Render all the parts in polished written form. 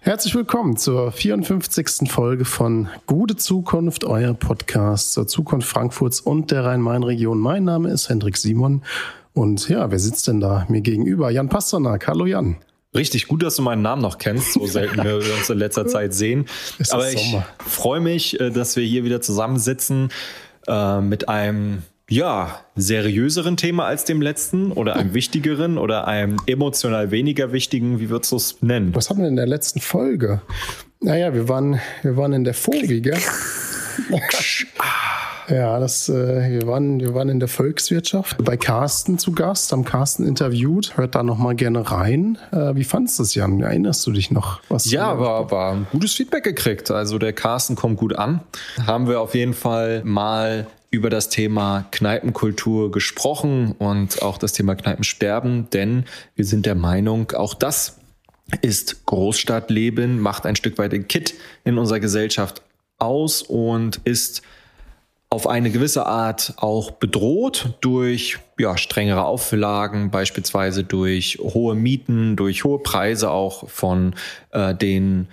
Herzlich willkommen zur 54. Folge von Gute Zukunft, euer Podcast zur Zukunft Frankfurts und der Rhein-Main-Region. Mein Name ist Hendrik Simon und ja, wer sitzt denn da mir gegenüber? Jan Pasternak. Hallo Jan. Richtig, gut, dass du meinen Namen noch kennst, so selten wir uns in letzter Zeit sehen. Aber ich freue mich, dass wir hier wieder zusammensitzen mit einem seriöseren Thema als dem letzten oder einem wichtigeren oder einem emotional weniger wichtigen, wie würdest du es nennen? Was hatten wir in der letzten Folge? Naja, wir waren in der Fovi, gell? Ja, wir waren in der Volkswirtschaft bei Carsten zu Gast, haben Carsten interviewt. Hört da nochmal gerne rein. Wie fandest du es, Jan? Erinnerst du dich noch? War ein gutes Feedback gekriegt. Also der Carsten kommt gut an. Haben wir auf jeden Fall mal über das Thema Kneipenkultur gesprochen und auch das Thema Kneipensterben, denn wir sind der Meinung, auch das ist Großstadtleben, macht ein Stück weit den Kitt in unserer Gesellschaft aus und ist auf eine gewisse Art auch bedroht durch strengere Auflagen, beispielsweise durch hohe Mieten, durch hohe Preise auch von den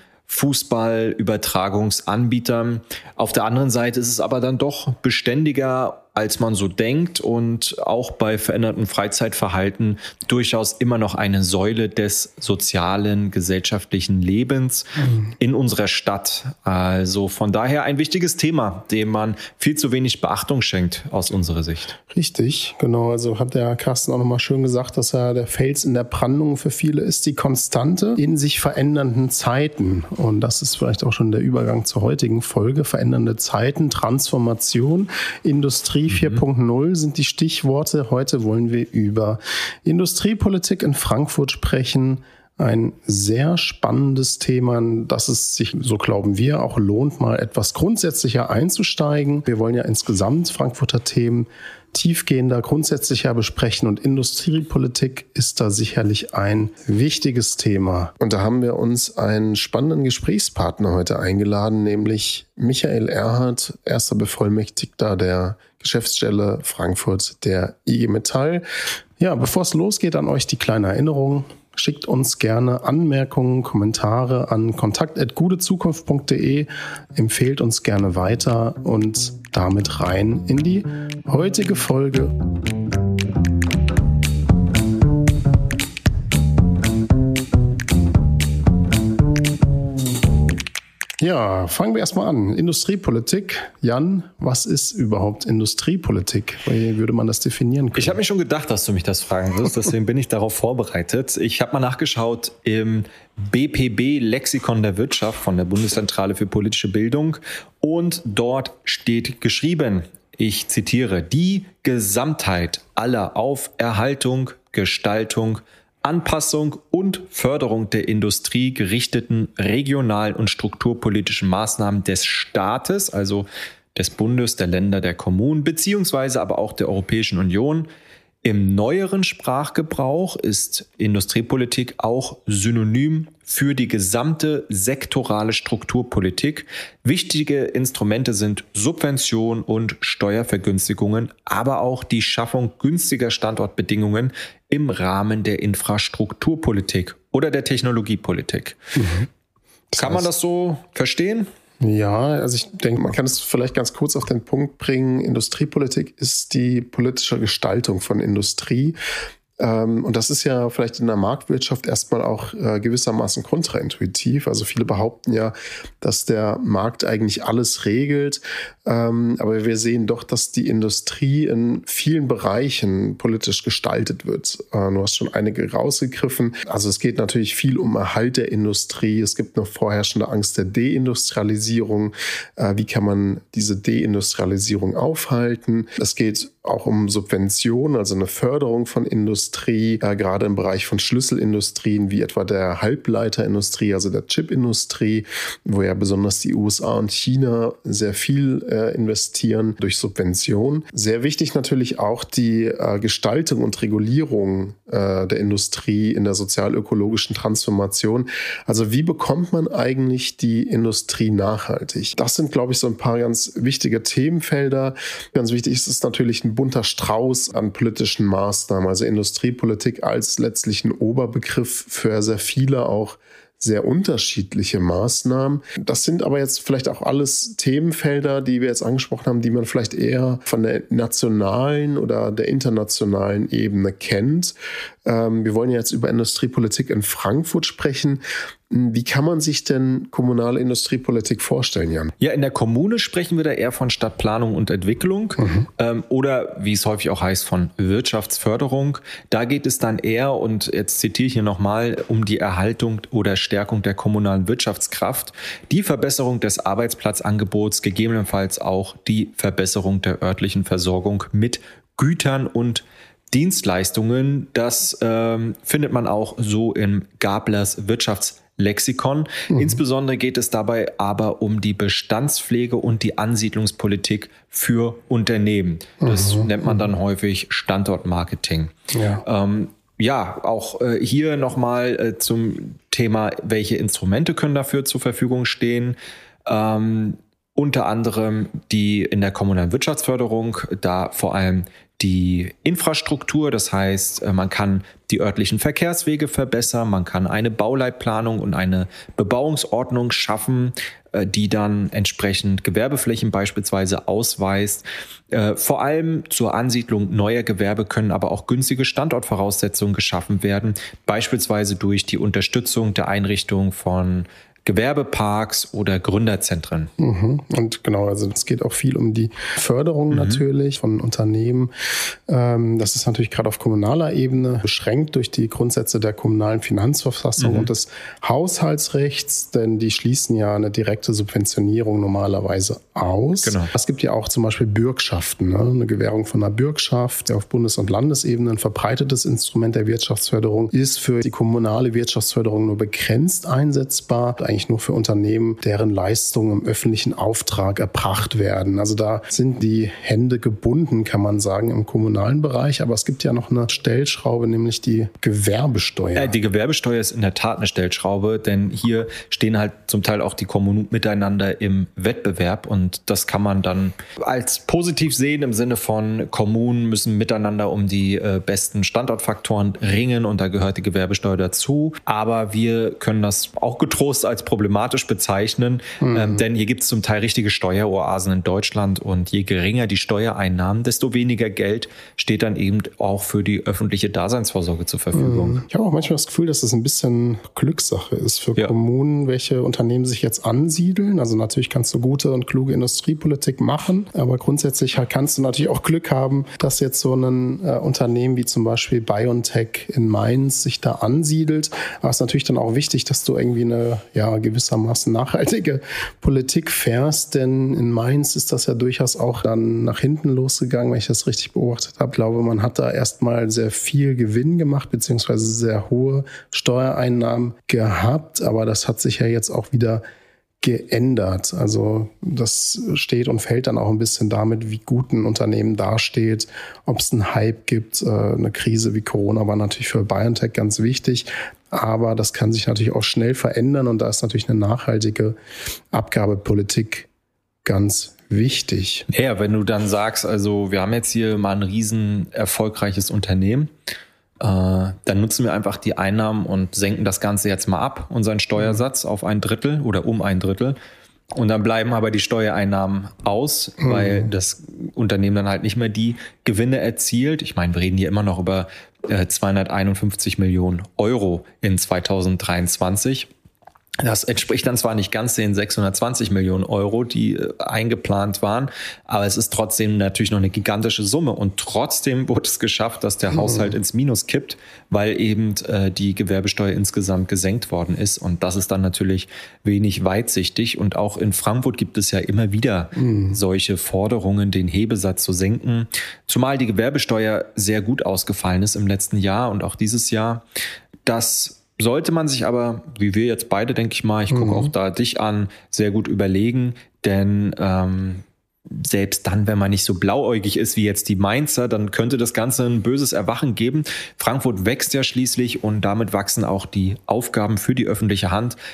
Fußballübertragungsanbietern. Auf der anderen Seite ist es aber dann doch beständiger, als man so denkt und auch bei verändertem Freizeitverhalten durchaus immer noch eine Säule des sozialen, gesellschaftlichen Lebens in unserer Stadt. Also von daher ein wichtiges Thema, dem man viel zu wenig Beachtung schenkt aus unserer Sicht. Richtig, genau. Also hat der Carsten auch nochmal schön gesagt, dass er der Fels in der Brandung für viele ist, die Konstante in sich verändernden Zeiten. Und das ist vielleicht auch schon der Übergang zur heutigen Folge. Verändernde Zeiten, Transformation, Industrie 4.0 sind die Stichworte. Heute wollen wir über Industriepolitik in Frankfurt sprechen. Ein sehr spannendes Thema, dass es sich, so glauben wir, auch lohnt, mal etwas grundsätzlicher einzusteigen. Wir wollen ja insgesamt Frankfurter Themen tiefgehender, grundsätzlicher besprechen und Industriepolitik ist da sicherlich ein wichtiges Thema. Und da haben wir uns einen spannenden Gesprächspartner heute eingeladen, nämlich Michael Erhardt, erster Bevollmächtigter der Geschäftsstelle Frankfurt der IG Metall. Ja, bevor es losgeht, an euch die kleine Erinnerung. Schickt uns gerne Anmerkungen, Kommentare an kontakt@gutezukunft.de, empfehlt uns gerne weiter und damit rein in die heutige Folge. Ja, fangen wir erstmal an. Industriepolitik. Jan, was ist überhaupt Industriepolitik? Wie würde man das definieren können? Ich habe mir schon gedacht, dass du mich das fragen wirst, deswegen bin ich darauf vorbereitet. Ich habe mal nachgeschaut im BPB-Lexikon der Wirtschaft von der Bundeszentrale für politische Bildung und dort steht geschrieben, ich zitiere, die Gesamtheit aller auf Erhaltung, Gestaltung, Anpassung und Förderung der Industrie gerichteten regional- und strukturpolitischen Maßnahmen des Staates, also des Bundes, der Länder, der Kommunen, beziehungsweise aber auch der Europäischen Union. Im neueren Sprachgebrauch ist Industriepolitik auch synonym für die gesamte sektorale Strukturpolitik. Wichtige Instrumente sind Subvention und Steuervergünstigungen, aber auch die Schaffung günstiger Standortbedingungen im Rahmen der Infrastrukturpolitik oder der Technologiepolitik. Kann man das so verstehen? Ja, also ich denke, man kann es vielleicht ganz kurz auf den Punkt bringen. Industriepolitik ist die politische Gestaltung von Industrie. Und das ist ja vielleicht in der Marktwirtschaft erstmal auch gewissermaßen kontraintuitiv. Also viele behaupten ja, dass der Markt eigentlich alles regelt. Aber wir sehen doch, dass die Industrie in vielen Bereichen politisch gestaltet wird. Du hast schon einige rausgegriffen. Also es geht natürlich viel um Erhalt der Industrie. Es gibt noch vorherrschende Angst der Deindustrialisierung. Wie kann man diese Deindustrialisierung aufhalten? Es geht auch um Subventionen, also eine Förderung von Industrie, gerade im Bereich von Schlüsselindustrien wie etwa der Halbleiterindustrie, also der Chipindustrie, wo ja besonders die USA und China sehr viel investieren durch Subventionen. Sehr wichtig natürlich auch die Gestaltung und Regulierung der Industrie in der sozial-ökologischen Transformation. Also wie bekommt man eigentlich die Industrie nachhaltig? Das sind, glaube ich, so ein paar ganz wichtige Themenfelder. Ganz wichtig ist es natürlich ein bunter Strauß an politischen Maßnahmen, also Industriepolitik als letztlich ein Oberbegriff für sehr viele auch sehr unterschiedliche Maßnahmen. Das sind aber jetzt vielleicht auch alles Themenfelder, die wir jetzt angesprochen haben, die man vielleicht eher von der nationalen oder der internationalen Ebene kennt. Wir wollen jetzt über Industriepolitik in Frankfurt sprechen. Wie kann man sich denn kommunale Industriepolitik vorstellen, Jan? Ja, in der Kommune sprechen wir da eher von Stadtplanung und Entwicklung oder wie es häufig auch heißt, von Wirtschaftsförderung. Da geht es dann eher, und jetzt zitiere ich hier nochmal, um die Erhaltung oder Stärkung der kommunalen Wirtschaftskraft, die Verbesserung des Arbeitsplatzangebots, gegebenenfalls auch die Verbesserung der örtlichen Versorgung mit Gütern und Dienstleistungen. Das findet man auch so im Gablers Wirtschaftslexikon. Insbesondere geht es dabei aber um die Bestandspflege und die Ansiedlungspolitik für Unternehmen. Das nennt man dann häufig Standortmarketing. Ja, auch hier nochmal zum Thema, welche Instrumente können dafür zur Verfügung stehen. Unter anderem die in der kommunalen Wirtschaftsförderung, da vor allem die Infrastruktur, das heißt, man kann die örtlichen Verkehrswege verbessern, man kann eine Bauleitplanung und eine Bebauungsordnung schaffen, die dann entsprechend Gewerbeflächen beispielsweise ausweist. Vor allem zur Ansiedlung neuer Gewerbe können aber auch günstige Standortvoraussetzungen geschaffen werden, beispielsweise durch die Unterstützung der Einrichtung von Gewerbeparks oder Gründerzentren. Und genau, also es geht auch viel um die Förderung natürlich von Unternehmen. Das ist natürlich gerade auf kommunaler Ebene beschränkt durch die Grundsätze der kommunalen Finanzverfassung und des Haushaltsrechts, denn die schließen ja eine direkte Subventionierung normalerweise aus. Genau. Es gibt ja auch zum Beispiel Bürgschaften, ne? Eine Gewährung von einer Bürgschaft, der auf Bundes- und Landesebene ein verbreitetes Instrument der Wirtschaftsförderung ist für die kommunale Wirtschaftsförderung nur begrenzt einsetzbar. Eigentlich nur für Unternehmen, deren Leistungen im öffentlichen Auftrag erbracht werden. Also da sind die Hände gebunden, kann man sagen, im kommunalen Bereich. Aber es gibt ja noch eine Stellschraube, nämlich die Gewerbesteuer. Die Gewerbesteuer ist in der Tat eine Stellschraube, denn hier stehen halt zum Teil auch die Kommunen miteinander im Wettbewerb. Und das kann man dann als positiv sehen im Sinne von, Kommunen müssen miteinander um die besten Standortfaktoren ringen und da gehört die Gewerbesteuer dazu. Aber wir können das auch getrost als problematisch bezeichnen, denn hier gibt es zum Teil richtige Steueroasen in Deutschland und je geringer die Steuereinnahmen, desto weniger Geld steht dann eben auch für die öffentliche Daseinsvorsorge zur Verfügung. Ich habe auch manchmal das Gefühl, dass es ein bisschen Glückssache ist für Kommunen, welche Unternehmen sich jetzt ansiedeln. Also natürlich kannst du gute und kluge Industriepolitik machen, aber grundsätzlich kannst du natürlich auch Glück haben, dass jetzt so ein Unternehmen wie zum Beispiel BioNTech in Mainz sich da ansiedelt. Aber es ist natürlich dann auch wichtig, dass du irgendwie eine gewissermaßen nachhaltige Politik fährst, denn in Mainz ist das ja durchaus auch dann nach hinten losgegangen, wenn ich das richtig beobachtet habe. Ich glaube, man hat da erstmal sehr viel Gewinn gemacht, beziehungsweise sehr hohe Steuereinnahmen gehabt, aber das hat sich ja jetzt auch wieder geändert. Also das steht und fällt dann auch ein bisschen damit, wie gut ein Unternehmen dasteht, ob es einen Hype gibt. Eine Krise wie Corona war natürlich für BioNTech ganz wichtig, aber das kann sich natürlich auch schnell verändern und da ist natürlich eine nachhaltige Abgabepolitik ganz wichtig. Ja, wenn du dann sagst, also wir haben jetzt hier mal ein riesen erfolgreiches Unternehmen, dann nutzen wir einfach die Einnahmen und senken das Ganze jetzt mal ab, unseren Steuersatz auf 1/3 oder um 1/3. Und dann bleiben aber die Steuereinnahmen aus, weil das Unternehmen dann halt nicht mehr die Gewinne erzielt. Ich meine, wir reden hier immer noch über 251 Millionen Euro in 2023. Das entspricht dann zwar nicht ganz den 620 Millionen Euro, die eingeplant waren, aber es ist trotzdem natürlich noch eine gigantische Summe. Und trotzdem wurde es geschafft, dass der Haushalt ins Minus kippt, weil eben die Gewerbesteuer insgesamt gesenkt worden ist. Und das ist dann natürlich wenig weitsichtig. Und auch in Frankfurt gibt es ja immer wieder solche Forderungen, den Hebesatz zu senken. Zumal die Gewerbesteuer sehr gut ausgefallen ist im letzten Jahr und auch dieses Jahr. Das sollte man sich aber, wie wir jetzt beide, denke ich mal, ich gucke auch da dich an, sehr gut überlegen, denn selbst dann, wenn man nicht so blauäugig ist wie jetzt die Mainzer, dann könnte das Ganze ein böses Erwachen geben. Frankfurt wächst ja schließlich und damit wachsen auch die Aufgaben für die öffentliche Hand.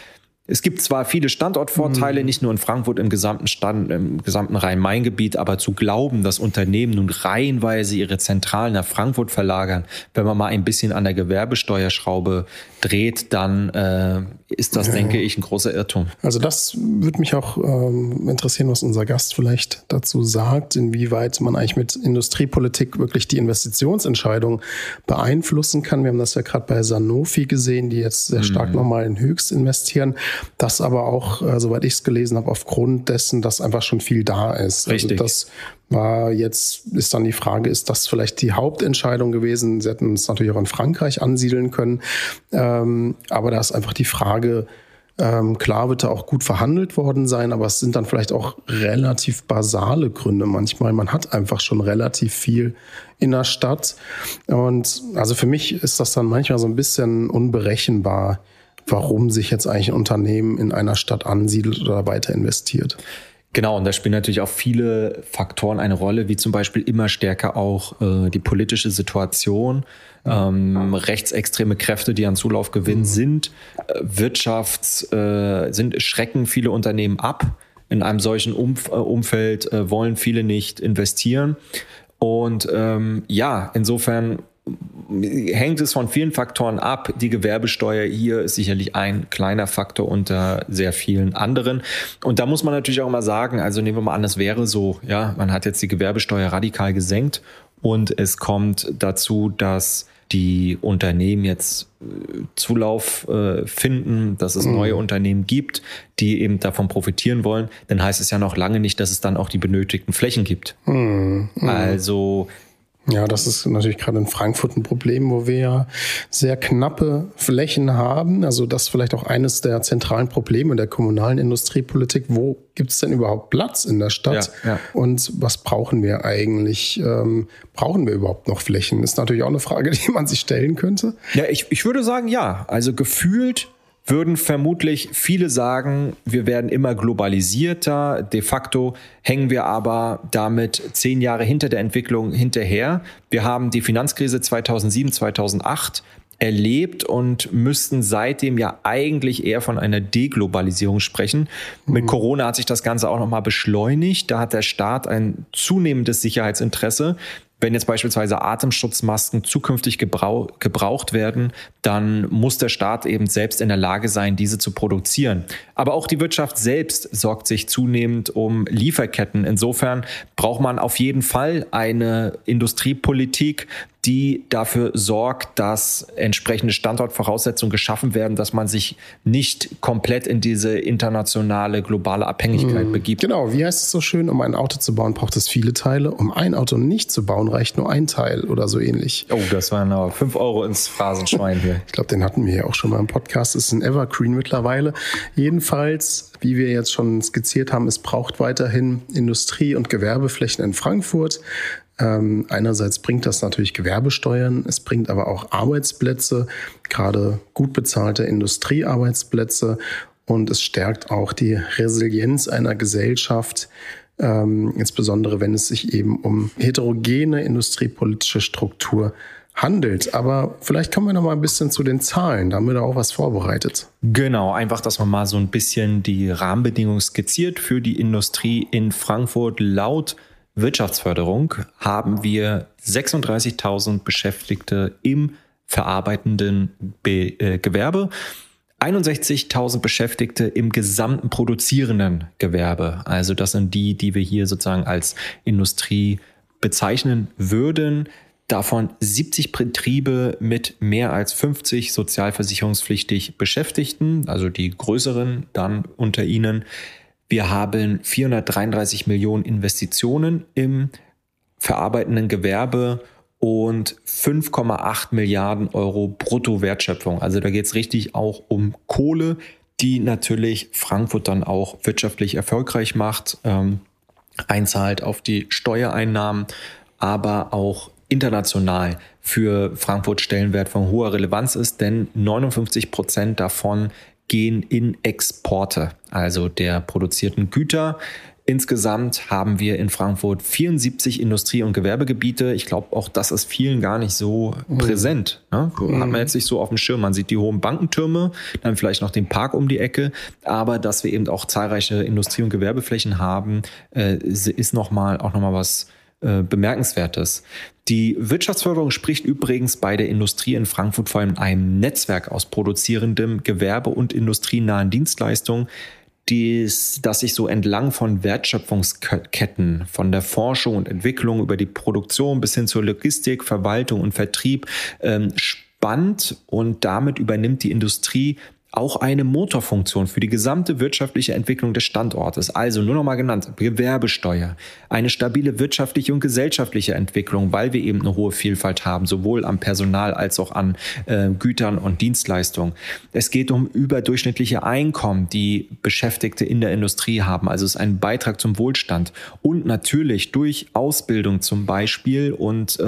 Es gibt zwar viele Standortvorteile, nicht nur in Frankfurt, im gesamten Rhein-Main-Gebiet, aber zu glauben, dass Unternehmen nun reihenweise ihre Zentralen nach Frankfurt verlagern, wenn man mal ein bisschen an der Gewerbesteuerschraube dreht, dann ist das, denke ich, ein großer Irrtum. Also das würde mich auch interessieren, was unser Gast vielleicht dazu sagt, inwieweit man eigentlich mit Industriepolitik wirklich die Investitionsentscheidung beeinflussen kann. Wir haben das ja gerade bei Sanofi gesehen, die jetzt sehr stark nochmal in Höchst investieren. Das aber auch, soweit ich es gelesen habe, aufgrund dessen, dass einfach schon viel da ist. Richtig. Also ist dann die Frage, ist das vielleicht die Hauptentscheidung gewesen? Sie hätten es natürlich auch in Frankreich ansiedeln können. Aber da ist einfach die Frage, klar wird da auch gut verhandelt worden sein, aber es sind dann vielleicht auch relativ basale Gründe manchmal. Man hat einfach schon relativ viel in der Stadt. Und also für mich ist das dann manchmal so ein bisschen unberechenbar, warum sich jetzt eigentlich ein Unternehmen in einer Stadt ansiedelt oder weiter investiert. Genau, und da spielen natürlich auch viele Faktoren eine Rolle, wie zum Beispiel immer stärker auch die politische Situation, rechtsextreme Kräfte, die an Zulauf gewinnen, schrecken viele Unternehmen ab. In einem solchen Umfeld wollen viele nicht investieren. Und insofern hängt es von vielen Faktoren ab. Die Gewerbesteuer hier ist sicherlich ein kleiner Faktor unter sehr vielen anderen. Und da muss man natürlich auch mal sagen, also nehmen wir mal an, es wäre so, ja, man hat jetzt die Gewerbesteuer radikal gesenkt und es kommt dazu, dass die Unternehmen jetzt Zulauf finden, dass es neue Unternehmen gibt, die eben davon profitieren wollen, dann heißt es ja noch lange nicht, dass es dann auch die benötigten Flächen gibt. Also ja, das ist natürlich gerade in Frankfurt ein Problem, wo wir ja sehr knappe Flächen haben. Also das ist vielleicht auch eines der zentralen Probleme der kommunalen Industriepolitik. Wo gibt es denn überhaupt Platz in der Stadt? Ja. Und was brauchen wir eigentlich? Brauchen wir überhaupt noch Flächen? Ist natürlich auch eine Frage, die man sich stellen könnte. Ja, ich würde sagen, ja. Also gefühlt würden vermutlich viele sagen, wir werden immer globalisierter. De facto hängen wir aber damit 10 Jahre hinter der Entwicklung hinterher. Wir haben die Finanzkrise 2007, 2008 erlebt und müssten seitdem ja eigentlich eher von einer Deglobalisierung sprechen. Mit Corona hat sich das Ganze auch nochmal beschleunigt. Da hat der Staat ein zunehmendes Sicherheitsinteresse. Wenn jetzt beispielsweise Atemschutzmasken zukünftig gebraucht werden, dann muss der Staat eben selbst in der Lage sein, diese zu produzieren. Aber auch die Wirtschaft selbst sorgt sich zunehmend um Lieferketten. Insofern braucht man auf jeden Fall eine Industriepolitik, die dafür sorgt, dass entsprechende Standortvoraussetzungen geschaffen werden, dass man sich nicht komplett in diese internationale, globale Abhängigkeit begibt. Genau, wie heißt es so schön, um ein Auto zu bauen, braucht es viele Teile. Um ein Auto nicht zu bauen, reicht nur ein Teil oder so ähnlich. Oh, das waren aber 5 Euro ins Phrasenschwein hier. Ich glaube, den hatten wir ja auch schon mal im Podcast. Das ist ein Evergreen mittlerweile. Jedenfalls, wie wir jetzt schon skizziert haben, es braucht weiterhin Industrie- und Gewerbeflächen in Frankfurt. Einerseits bringt das natürlich Gewerbesteuern, es bringt aber auch Arbeitsplätze, gerade gut bezahlte Industriearbeitsplätze, und es stärkt auch die Resilienz einer Gesellschaft, insbesondere wenn es sich eben um heterogene industriepolitische Struktur handelt. Aber vielleicht kommen wir noch mal ein bisschen zu den Zahlen. Da haben wir da auch was vorbereitet. Genau, einfach, dass man mal so ein bisschen die Rahmenbedingungen skizziert für die Industrie in Frankfurt. Laut Wirtschaftsförderung haben wir 36.000 Beschäftigte im verarbeitenden Gewerbe, 61.000 Beschäftigte im gesamten produzierenden Gewerbe. Also das sind die wir hier sozusagen als Industrie bezeichnen würden. Davon 70 Betriebe mit mehr als 50 sozialversicherungspflichtig Beschäftigten, also die größeren dann unter ihnen. Wir haben 433 Millionen Investitionen im verarbeitenden Gewerbe und 5,8 Milliarden Euro Bruttowertschöpfung. Also da geht es richtig auch um Kohle, die natürlich Frankfurt dann auch wirtschaftlich erfolgreich macht, einzahlt auf die Steuereinnahmen, aber auch international für Frankfurt Stellenwert von hoher Relevanz ist, denn 59% davon gehen in Exporte, also der produzierten Güter. Insgesamt haben wir in Frankfurt 74 Industrie- und Gewerbegebiete. Ich glaube, auch das ist vielen gar nicht so präsent. Ne? Hat man jetzt nicht so auf dem Schirm. Man sieht die hohen Bankentürme, dann vielleicht noch den Park um die Ecke. Aber dass wir eben auch zahlreiche Industrie- und Gewerbeflächen haben, ist auch noch mal was Bemerkenswertes. Die Wirtschaftsförderung spricht übrigens bei der Industrie in Frankfurt vor allem einem Netzwerk aus produzierendem Gewerbe- und industrienahen Dienstleistungen, das sich so entlang von Wertschöpfungsketten, von der Forschung und Entwicklung über die Produktion bis hin zur Logistik, Verwaltung und Vertrieb spannt, und damit übernimmt die Industrie auch eine Motorfunktion für die gesamte wirtschaftliche Entwicklung des Standortes. Also nur noch mal genannt, Gewerbesteuer, eine stabile wirtschaftliche und gesellschaftliche Entwicklung, weil wir eben eine hohe Vielfalt haben, sowohl am Personal als auch an Gütern und Dienstleistungen. Es geht um überdurchschnittliche Einkommen, die Beschäftigte in der Industrie haben. Also es ist ein Beitrag zum Wohlstand. Und natürlich durch Ausbildung zum Beispiel und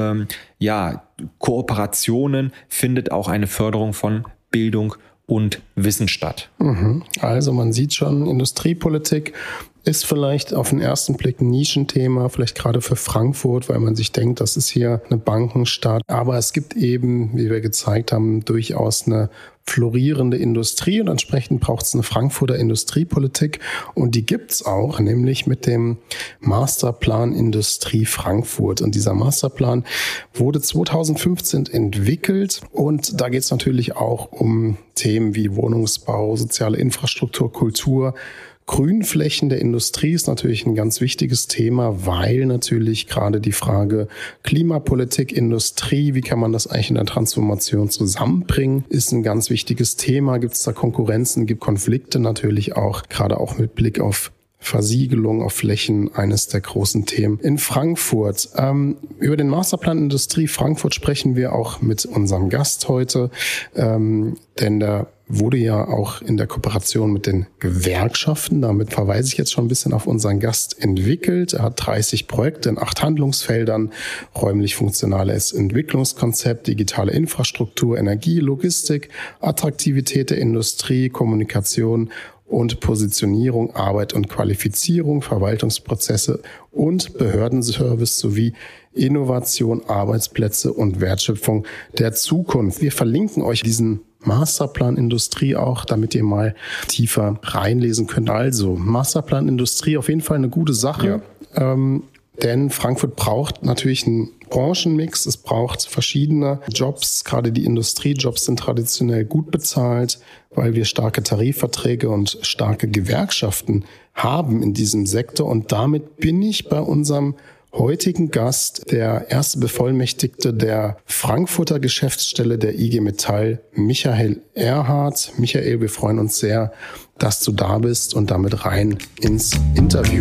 Kooperationen findet auch eine Förderung von Bildung und Wissen statt. Also man sieht schon, Industriepolitik ist vielleicht auf den ersten Blick ein Nischenthema, vielleicht gerade für Frankfurt, weil man sich denkt, das ist hier eine Bankenstadt. Aber es gibt eben, wie wir gezeigt haben, durchaus eine florierende Industrie, und entsprechend braucht es eine Frankfurter Industriepolitik, und die gibt's auch, nämlich mit dem Masterplan Industrie Frankfurt. Und dieser Masterplan wurde 2015 entwickelt, und da geht es natürlich auch um Themen wie Wohnungsbau, soziale Infrastruktur, Kultur. Grünflächen der Industrie ist natürlich ein ganz wichtiges Thema, weil natürlich gerade die Frage Klimapolitik, Industrie, wie kann man das eigentlich in der Transformation zusammenbringen, ist ein ganz wichtiges Thema. Gibt es da Konkurrenzen, gibt Konflikte natürlich auch, gerade auch mit Blick auf Versiegelung auf Flächen, eines der großen Themen in Frankfurt. Über den Masterplan Industrie Frankfurt sprechen wir auch mit unserem Gast heute, denn der wurde ja auch in der Kooperation mit den Gewerkschaften, damit verweise ich jetzt schon ein bisschen auf unseren Gast, entwickelt. Er hat 30 Projekte in 8 Handlungsfeldern: räumlich-funktionales Entwicklungskonzept, digitale Infrastruktur, Energie, Logistik, Attraktivität der Industrie, Kommunikation und Positionierung, Arbeit und Qualifizierung, Verwaltungsprozesse und Behördenservice sowie Innovation, Arbeitsplätze und Wertschöpfung der Zukunft. Wir verlinken euch diesen Masterplan Industrie auch, damit ihr mal tiefer reinlesen könnt. Also Masterplan Industrie, auf jeden Fall eine gute Sache, denn Frankfurt braucht natürlich einen Branchenmix, es braucht verschiedene Jobs, gerade die Industriejobs sind traditionell gut bezahlt, weil wir starke Tarifverträge und starke Gewerkschaften haben in diesem Sektor, und damit bin ich bei unserem heutigen Gast, der erste Bevollmächtigte der Frankfurter Geschäftsstelle der IG Metall, Michael Erhardt. Michael, wir freuen uns sehr, dass du da bist, und damit rein ins Interview.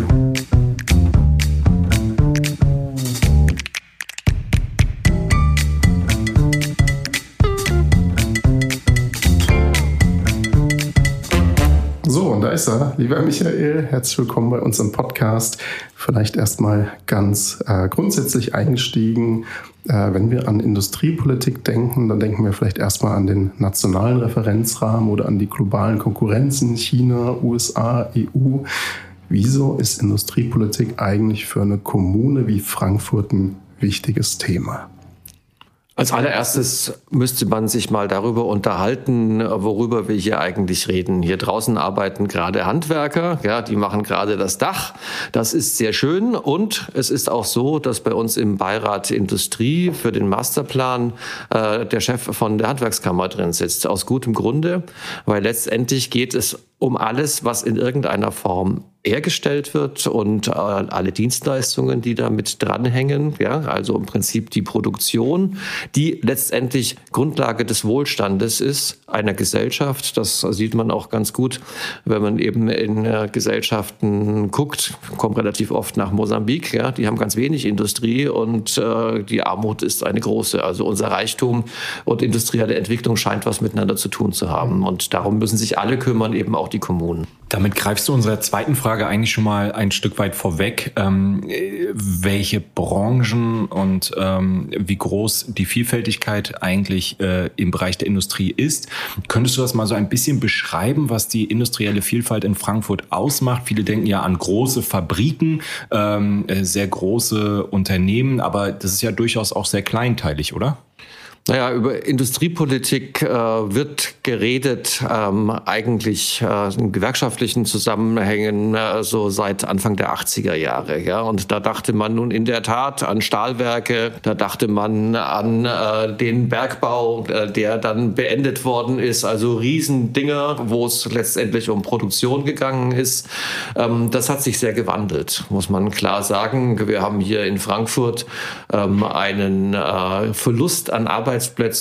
So, und da ist er. Lieber Michael, herzlich willkommen bei uns im Podcast. Vielleicht erstmal ganz grundsätzlich eingestiegen. Wenn wir an Industriepolitik denken, dann denken wir vielleicht erstmal an den nationalen Referenzrahmen oder an die globalen Konkurrenzen, China, USA, EU. Wieso ist Industriepolitik eigentlich für eine Kommune wie Frankfurt ein wichtiges Thema? Als allererstes müsste man sich mal darüber unterhalten, worüber wir hier eigentlich reden. Hier draußen arbeiten gerade Handwerker, ja, die machen gerade das Dach. Das ist sehr schön, und es ist auch so, dass bei uns im Beirat Industrie für den Masterplan der Chef von der Handwerkskammer drin sitzt. Aus gutem Grunde, weil letztendlich geht es um alles, was in irgendeiner Form hergestellt wird, und alle Dienstleistungen, die damit dranhängen, ja, also im Prinzip die Produktion, die letztendlich Grundlage des Wohlstandes ist einer Gesellschaft. Das sieht man auch ganz gut, wenn man eben in Gesellschaften guckt, kommt relativ oft nach Mosambik, ja, die haben ganz wenig Industrie, und die Armut ist eine große. Also unser Reichtum und industrielle Entwicklung scheint was miteinander zu tun zu haben, und darum müssen sich alle kümmern, eben auch die Kommunen. Damit greifst du unserer zweiten Frage eigentlich schon mal ein Stück weit vorweg. Welche Branchen und wie groß die Vielfältigkeit eigentlich im Bereich der Industrie ist. Könntest du das mal so ein bisschen beschreiben, was die industrielle Vielfalt in Frankfurt ausmacht? Viele denken ja an große Fabriken, sehr große Unternehmen, aber das ist ja durchaus auch sehr kleinteilig, oder? Naja, über Industriepolitik wird geredet, eigentlich in gewerkschaftlichen Zusammenhängen so seit Anfang der 80er Jahre. Ja? Und da dachte man nun in der Tat an Stahlwerke, da dachte man an den Bergbau, der dann beendet worden ist, also Riesendinger, wo es letztendlich um Produktion gegangen ist. Das hat sich sehr gewandelt, muss man klar sagen. Wir haben hier in Frankfurt einen Verlust an Arbeitsplätzen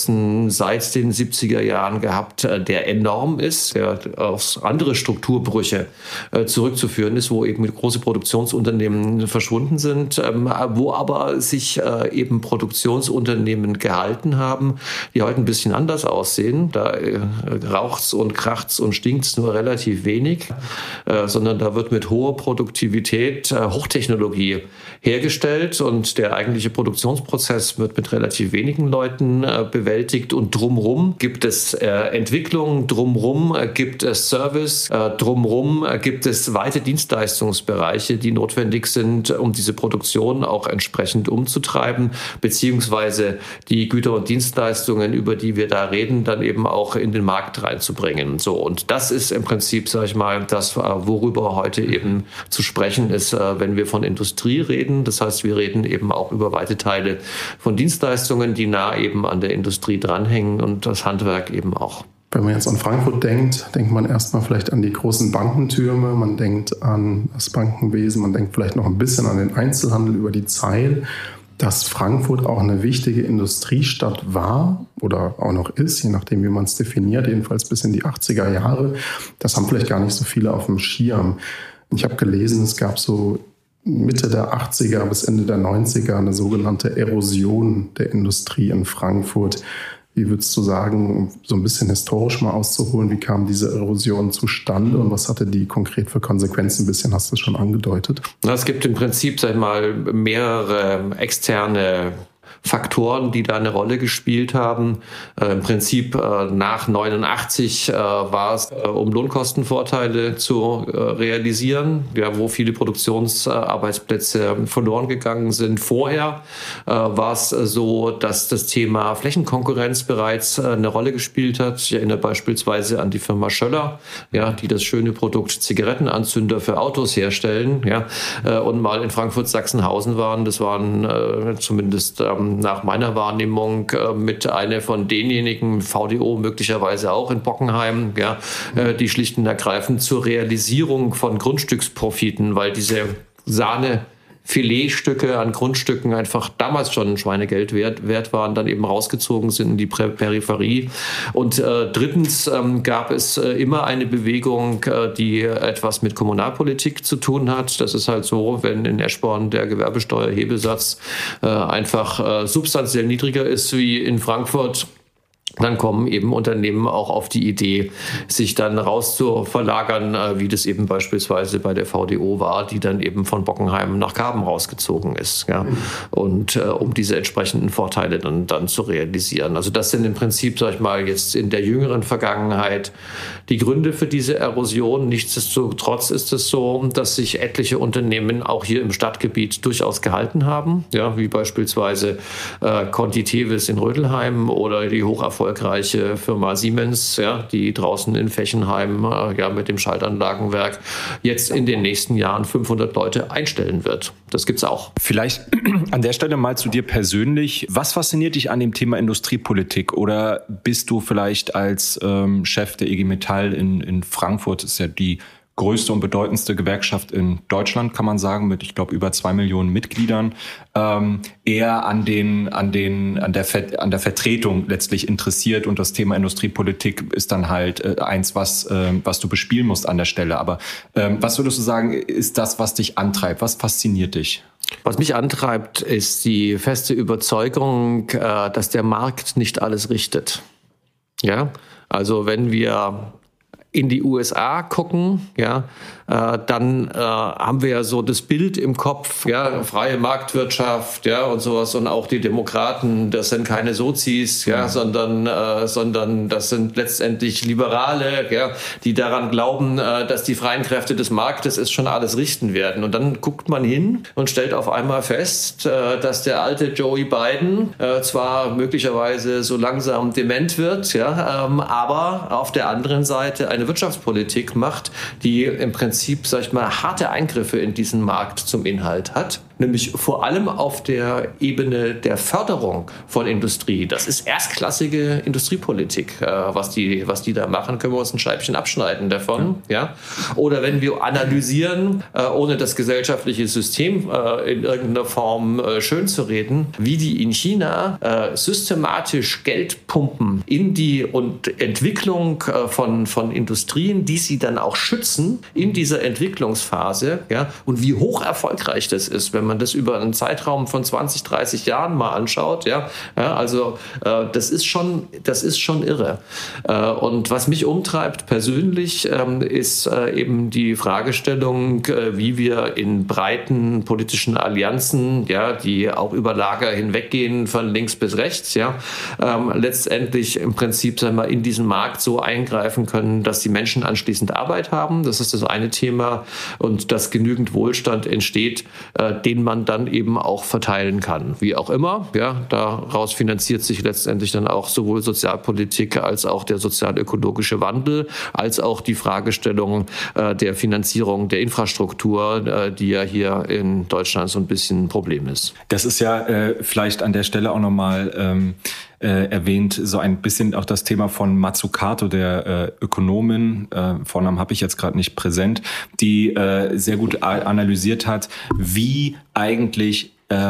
seit den 70er Jahren gehabt, der enorm ist, der auf andere Strukturbrüche zurückzuführen ist, wo eben große Produktionsunternehmen verschwunden sind, wo aber sich eben Produktionsunternehmen gehalten haben, die heute ein bisschen anders aussehen. Da raucht's und kracht's und stinkt's nur relativ wenig, sondern da wird mit hoher Produktivität Hochtechnologie hergestellt und der eigentliche Produktionsprozess wird mit relativ wenigen Leuten bewältigt und drumherum gibt es Entwicklung, drumherum gibt es Service, drumherum gibt es weite Dienstleistungsbereiche, die notwendig sind, um diese Produktion auch entsprechend umzutreiben, beziehungsweise die Güter und Dienstleistungen, über die wir da reden, dann eben auch in den Markt reinzubringen. So, und das ist im Prinzip, sage ich mal, das, worüber heute eben zu sprechen ist, wenn wir von Industrie reden. Das heißt, wir reden eben auch über weite Teile von Dienstleistungen, die nah eben an der Industrie dranhängen und das Handwerk eben auch. Wenn man jetzt an Frankfurt denkt, denkt man erstmal vielleicht an die großen Bankentürme, man denkt an das Bankenwesen, man denkt vielleicht noch ein bisschen an den Einzelhandel über die Zeit. Dass Frankfurt auch eine wichtige Industriestadt war oder auch noch ist, je nachdem, wie man es definiert, jedenfalls bis in die 80er Jahre, das haben vielleicht gar nicht so viele auf dem Schirm. Ich habe gelesen, es gab so Mitte der 80er bis Ende der 90er eine sogenannte Erosion der Industrie in Frankfurt. Wie würdest du sagen, um so ein bisschen historisch mal auszuholen, wie kam diese Erosion zustande und was hatte die konkret für Konsequenzen? Ein bisschen hast du es schon angedeutet. Es gibt im Prinzip, sag ich mal, mehrere externe Faktoren, die da eine Rolle gespielt haben. Im Prinzip nach 89 war es, um Lohnkostenvorteile zu realisieren, ja, wo viele Produktionsarbeitsplätze verloren gegangen sind. Vorher war es so, dass das Thema Flächenkonkurrenz bereits eine Rolle gespielt hat. Ich erinnere beispielsweise an die Firma Schöller, ja, die das schöne Produkt Zigarettenanzünder für Autos herstellen, ja, und mal in Frankfurt-Sachsenhausen waren. Das waren zumindest nach meiner Wahrnehmung mit einer von denjenigen, VDO möglicherweise auch in Bockenheim, ja, die schlicht und ergreifend zur Realisierung von Grundstücksprofiten, weil diese Filetstücke an Grundstücken einfach damals schon Schweinegeld wert waren, dann eben rausgezogen sind in die Peripherie. Und drittens gab es immer eine Bewegung, die etwas mit Kommunalpolitik zu tun hat. Das ist halt so, wenn in Eschborn der Gewerbesteuerhebesatz einfach substanziell niedriger ist wie in Frankfurt, dann kommen eben Unternehmen auch auf die Idee, sich dann raus zu verlagern, wie das eben beispielsweise bei der VDO war, die dann eben von Bockenheim nach Karben rausgezogen ist. Ja? Und um diese entsprechenden Vorteile dann zu realisieren. Also das sind im Prinzip, sag ich mal, jetzt in der jüngeren Vergangenheit die Gründe für diese Erosion. Nichtsdestotrotz ist es so, dass sich etliche Unternehmen auch hier im Stadtgebiet durchaus gehalten haben, ja? Wie beispielsweise Conti Tevis in Rödelheim oder die hocherfolgreiche Firma Siemens, ja, die draußen in Fechenheim ja, mit dem Schaltanlagenwerk jetzt in den nächsten Jahren 500 Leute einstellen wird. Das gibt's auch. Vielleicht an der Stelle mal zu dir persönlich. Was fasziniert dich an dem Thema Industriepolitik? Oder bist du vielleicht als Chef der IG Metall in Frankfurt, das ist ja die größte und bedeutendste Gewerkschaft in Deutschland, kann man sagen, mit, ich glaube, über 2 Millionen Mitgliedern, eher an der Vertretung letztlich interessiert und das Thema Industriepolitik ist dann halt eins, was du bespielen musst an der Stelle. Aber was würdest du sagen, ist das, was dich antreibt? Was fasziniert dich? Was mich antreibt, ist die feste Überzeugung, dass der Markt nicht alles richtet. Ja, also wenn wir in die USA gucken, ja, dann haben wir ja so das Bild im Kopf, ja, freie Marktwirtschaft, ja, und sowas, und auch die Demokraten, das sind keine Sozis, ja, sondern das sind letztendlich Liberale, ja, die daran glauben, dass die freien Kräfte des Marktes es schon alles richten werden. Und dann guckt man hin und stellt auf einmal fest, dass der alte Joey Biden zwar möglicherweise so langsam dement wird, ja, aber auf der anderen Seite eine Wirtschaftspolitik macht, die im Prinzip, sag ich mal, harte Eingriffe in diesen Markt zum Inhalt hat. Nämlich vor allem auf der Ebene der Förderung von Industrie. Das ist erstklassige Industriepolitik. Was die da machen, können wir uns ein Scheibchen abschneiden davon. Ja? Oder wenn wir analysieren, ohne das gesellschaftliche System in irgendeiner Form schön zu reden, wie die in China systematisch Geld pumpen in die Entwicklung von Industrien, die sie dann auch schützen in dieser Entwicklungsphase. Ja? Und wie hoch erfolgreich das ist, wenn man das über einen Zeitraum von 20, 30 Jahren mal anschaut, ja, also das ist schon irre. Und was mich umtreibt persönlich, ist eben die Fragestellung, wie wir in breiten politischen Allianzen, ja, die auch über Lager hinweggehen, von links bis rechts, ja, letztendlich im Prinzip, sagen wir, in diesen Markt so eingreifen können, dass die Menschen anschließend Arbeit haben. Das ist das eine Thema, und dass genügend Wohlstand entsteht, den man dann eben auch verteilen kann. Wie auch immer, ja, daraus finanziert sich letztendlich dann auch sowohl Sozialpolitik als auch der sozial-ökologische Wandel, als auch die Fragestellung der Finanzierung der Infrastruktur, die ja hier in Deutschland so ein bisschen ein Problem ist. Das ist ja vielleicht an der Stelle auch nochmal erwähnt, so ein bisschen auch das Thema von Mazzucato, der Ökonomin, Vornamen habe ich jetzt gerade nicht präsent, die sehr gut analysiert hat, wie eigentlich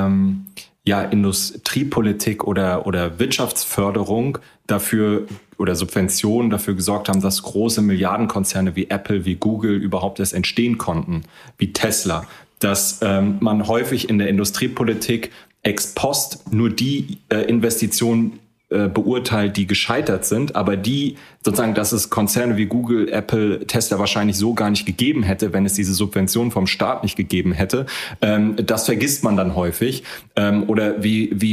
Industriepolitik oder Wirtschaftsförderung dafür oder Subventionen dafür gesorgt haben, dass große Milliardenkonzerne wie Apple, wie Google überhaupt erst entstehen konnten, wie Tesla, dass man häufig in der Industriepolitik ex post nur die Investitionen beurteilt, die gescheitert sind, aber die sozusagen, dass es Konzerne wie Google, Apple, Tesla wahrscheinlich so gar nicht gegeben hätte, wenn es diese Subventionen vom Staat nicht gegeben hätte. Das vergisst man dann häufig. Oder wie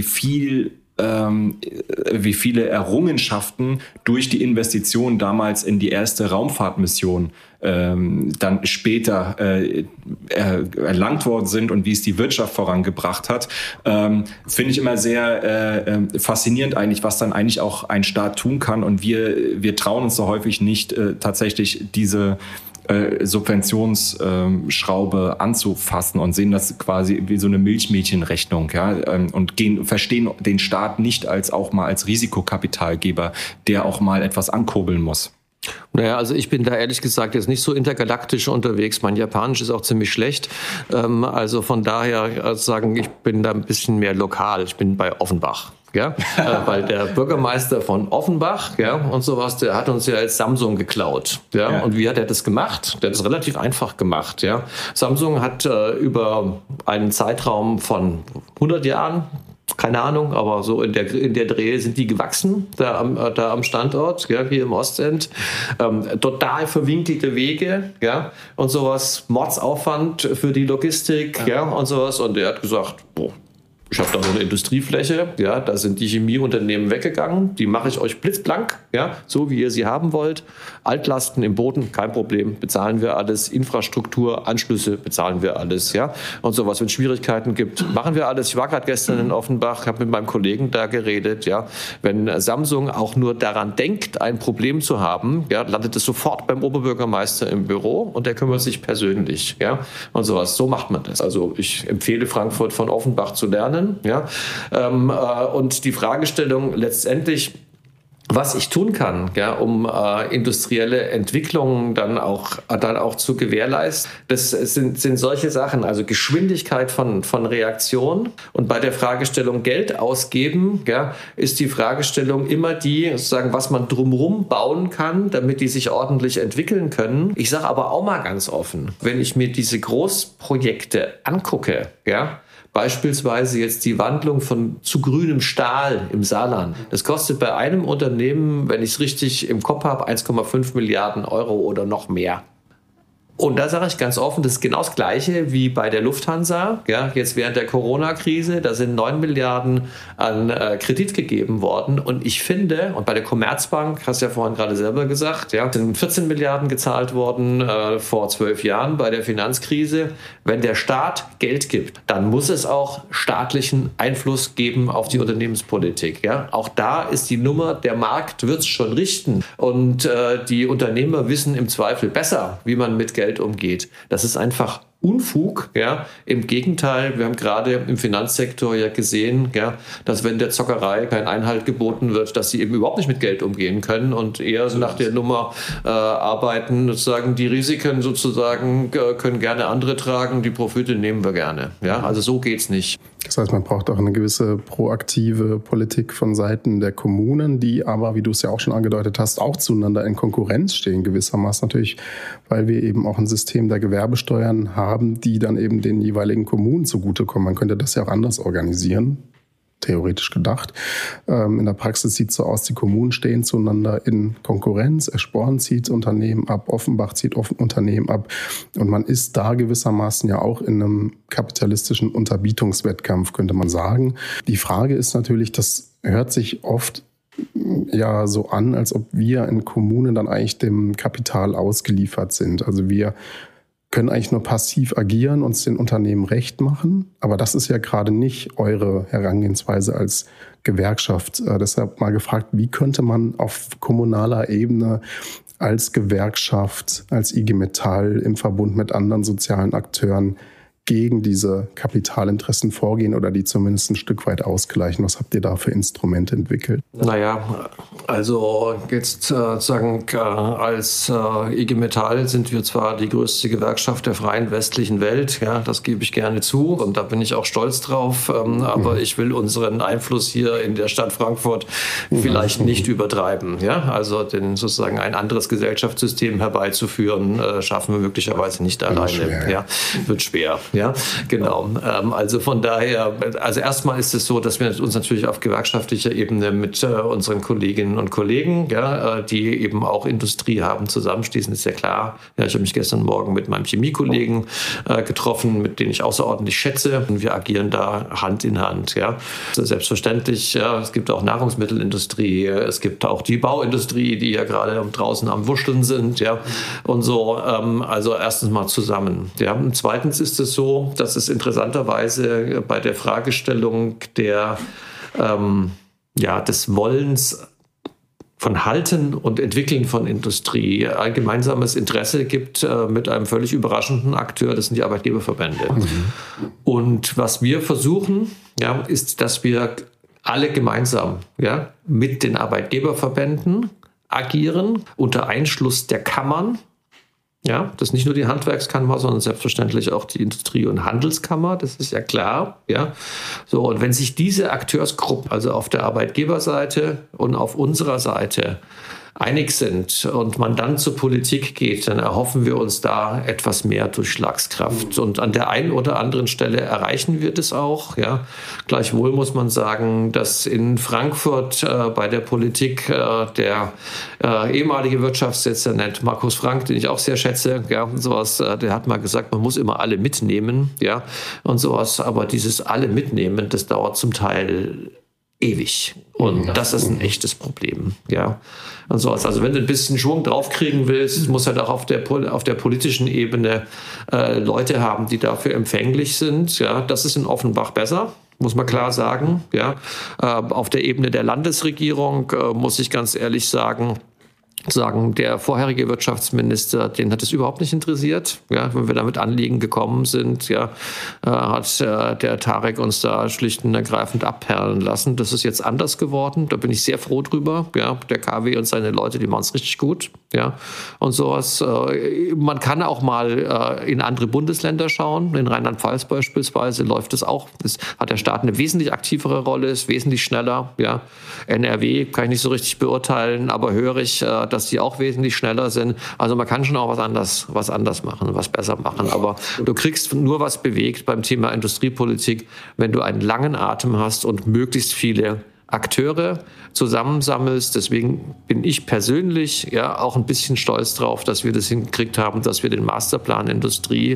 viele Errungenschaften durch die Investitionen damals in die erste Raumfahrtmission dann später erlangt worden sind und wie es die Wirtschaft vorangebracht hat, finde ich immer sehr faszinierend eigentlich, was dann eigentlich auch ein Staat tun kann. Und wir trauen uns so häufig nicht, tatsächlich diese Subventionsschraube anzufassen und sehen das quasi wie so eine Milchmädchenrechnung, ja, und verstehen den Staat nicht auch mal als Risikokapitalgeber, der auch mal etwas ankurbeln muss. Naja, also ich bin da ehrlich gesagt jetzt nicht so intergalaktisch unterwegs. Mein Japanisch ist auch ziemlich schlecht. Also von daher sagen, ich bin da ein bisschen mehr lokal. Ich bin bei Offenbach. Ja, weil der Bürgermeister von Offenbach, ja, und sowas, der hat uns ja jetzt Samsung geklaut, ja, und wie hat er das gemacht? Der hat das relativ einfach gemacht, ja. Samsung hat über einen Zeitraum von 100 Jahren, keine Ahnung, aber so in der Dreh sind die gewachsen, da am Standort, ja, hier im Ostend. Total verwinkelte Wege, ja, und sowas, Mordsaufwand für die Logistik, ja, und sowas. Und der hat gesagt, ich habe da so eine Industriefläche, ja, da sind die Chemieunternehmen weggegangen, die mache ich euch blitzblank, ja, so wie ihr sie haben wollt. Altlasten im Boden, kein Problem, bezahlen wir alles. Infrastruktur, Anschlüsse, bezahlen wir alles, ja, und sowas. Wenn es Schwierigkeiten gibt, machen wir alles. Ich war gerade gestern in Offenbach, habe mit meinem Kollegen da geredet, ja. Wenn Samsung auch nur daran denkt, ein Problem zu haben, ja, landet es sofort beim Oberbürgermeister im Büro und der kümmert sich persönlich, ja, und sowas. So macht man das. Also ich empfehle Frankfurt von Offenbach zu lernen. Ja, und die Fragestellung letztendlich, was ich tun kann, ja, um industrielle Entwicklungen dann auch zu gewährleisten, das sind solche Sachen, also Geschwindigkeit von Reaktion. Und bei der Fragestellung Geld ausgeben, ja, ist die Fragestellung immer die, sozusagen, was man drumherum bauen kann, damit die sich ordentlich entwickeln können. Ich sage aber auch mal ganz offen, wenn ich mir diese Großprojekte angucke, ja, beispielsweise jetzt die Wandlung zu grünem Stahl im Saarland. Das kostet bei einem Unternehmen, wenn ich es richtig im Kopf habe, 1,5 Milliarden Euro oder noch mehr. Und da sage ich ganz offen, das ist genau das Gleiche wie bei der Lufthansa. Ja, jetzt während der Corona-Krise, da sind 9 Milliarden an Kredit gegeben worden. Und ich finde, und bei der Commerzbank, hast du ja vorhin gerade selber gesagt, ja, sind 14 Milliarden gezahlt worden vor 12 Jahren bei der Finanzkrise. Wenn der Staat Geld gibt, dann muss es auch staatlichen Einfluss geben auf die Unternehmenspolitik. Ja. Auch da ist die Nummer, der Markt wird es schon richten. Und die Unternehmer wissen im Zweifel besser, wie man mit Geld umgeht. Das ist einfach Unfug. Ja. Im Gegenteil, wir haben gerade im Finanzsektor ja gesehen, ja, dass wenn der Zockerei kein Einhalt geboten wird, dass sie eben überhaupt nicht mit Geld umgehen können und eher nach der Nummer arbeiten, sozusagen die Risiken sozusagen können gerne andere tragen, die Profite nehmen wir gerne. Ja. Also so geht's nicht. Das heißt, man braucht auch eine gewisse proaktive Politik von Seiten der Kommunen, die aber, wie du es ja auch schon angedeutet hast, auch zueinander in Konkurrenz stehen gewissermaßen natürlich, weil wir eben auch ein System der Gewerbesteuern haben, die dann eben den jeweiligen Kommunen zugutekommen. Man könnte das ja auch anders organisieren, theoretisch gedacht. In der Praxis sieht es so aus, die Kommunen stehen zueinander in Konkurrenz. Eschborn zieht Unternehmen ab, Offenbach zieht Unternehmen ab. Und man ist da gewissermaßen ja auch in einem kapitalistischen Unterbietungswettkampf, könnte man sagen. Die Frage ist natürlich, das hört sich oft ja so an, als ob wir in Kommunen dann eigentlich dem Kapital ausgeliefert sind. Also wir können eigentlich nur passiv agieren, uns den Unternehmen recht machen. Aber das ist ja gerade nicht eure Herangehensweise als Gewerkschaft. Deshalb mal gefragt, wie könnte man auf kommunaler Ebene als Gewerkschaft, als IG Metall im Verbund mit anderen sozialen Akteuren gegen diese Kapitalinteressen vorgehen oder die zumindest ein Stück weit ausgleichen? Was habt ihr da für Instrumente entwickelt? Naja, also jetzt sagen, als IG Metall sind wir zwar die größte Gewerkschaft der freien westlichen Welt, ja, das gebe ich gerne zu und da bin ich auch stolz drauf, aber ich will unseren Einfluss hier in der Stadt Frankfurt vielleicht nicht übertreiben. Ja? Also sozusagen ein anderes Gesellschaftssystem herbeizuführen, schaffen wir möglicherweise nicht alleine. Schwer. Ja, wird schwer. Ja, genau. Also von daher, also erstmal ist es so, dass wir uns natürlich auf gewerkschaftlicher Ebene mit unseren Kolleginnen und Kollegen, ja, die eben auch Industrie haben, zusammenschließen, ist ja klar. Ja, ich habe mich gestern Morgen mit meinem Chemiekollegen getroffen, mit denen ich außerordentlich schätze. Und wir agieren da Hand in Hand. Ja. Selbstverständlich, ja, es gibt auch Nahrungsmittelindustrie, es gibt auch die Bauindustrie, die ja gerade draußen am Wuscheln sind. Ja, und so, also erstens mal zusammen. Ja. Und zweitens ist es so, dass es interessanterweise bei der Fragestellung des Wollens von Halten und Entwickeln von Industrie ein gemeinsames Interesse gibt mit einem völlig überraschenden Akteur, das sind die Arbeitgeberverbände. Und was wir versuchen, ja, ist, dass wir alle gemeinsam, ja, mit den Arbeitgeberverbänden agieren, unter Einschluss der Kammern. Ja, das ist nicht nur die Handwerkskammer, sondern selbstverständlich auch die Industrie- und Handelskammer, das ist ja klar. Ja. So, und wenn sich diese Akteursgruppen, also auf der Arbeitgeberseite und auf unserer Seite, einig sind und man dann zur Politik geht, dann erhoffen wir uns da etwas mehr Durchschlagskraft. Und an der einen oder anderen Stelle erreichen wir das auch. Ja. Gleichwohl muss man sagen, dass in Frankfurt bei der Politik der ehemalige Wirtschaftsdezernent Markus Frank, den ich auch sehr schätze, ja, sowas, der hat mal gesagt, man muss immer alle mitnehmen, ja, und sowas. Aber dieses alle mitnehmen, das dauert zum Teil ewig. Und das ist ein echtes Problem. Ja. Und sowas. Also wenn du ein bisschen Schwung draufkriegen willst, muss halt auch auf der politischen Ebene Leute haben, die dafür empfänglich sind. Ja. Das ist in Offenbach besser, muss man klar sagen. Ja. Auf der Ebene der Landesregierung muss ich ganz ehrlich sagen, der vorherige Wirtschaftsminister, den hat es überhaupt nicht interessiert. Ja, wenn wir da mit Anliegen gekommen sind, ja, hat der Tarek uns da schlicht und ergreifend abperlen lassen. Das ist jetzt anders geworden. Da bin ich sehr froh drüber. Ja, der KW und seine Leute, die machen es richtig gut. Ja, und sowas. Man kann auch mal in andere Bundesländer schauen. In Rheinland-Pfalz beispielsweise läuft es auch. Das hat der Staat eine wesentlich aktivere Rolle, ist wesentlich schneller. Ja, NRW kann ich nicht so richtig beurteilen, aber höre ich, dass die auch wesentlich schneller sind. Also man kann schon auch was anders machen, was besser machen. Aber du kriegst nur was bewegt beim Thema Industriepolitik, wenn du einen langen Atem hast und möglichst viele Akteure zusammensammelst. Deswegen bin ich persönlich auch ein bisschen stolz drauf, dass wir das hingekriegt haben, dass wir den Masterplan Industrie,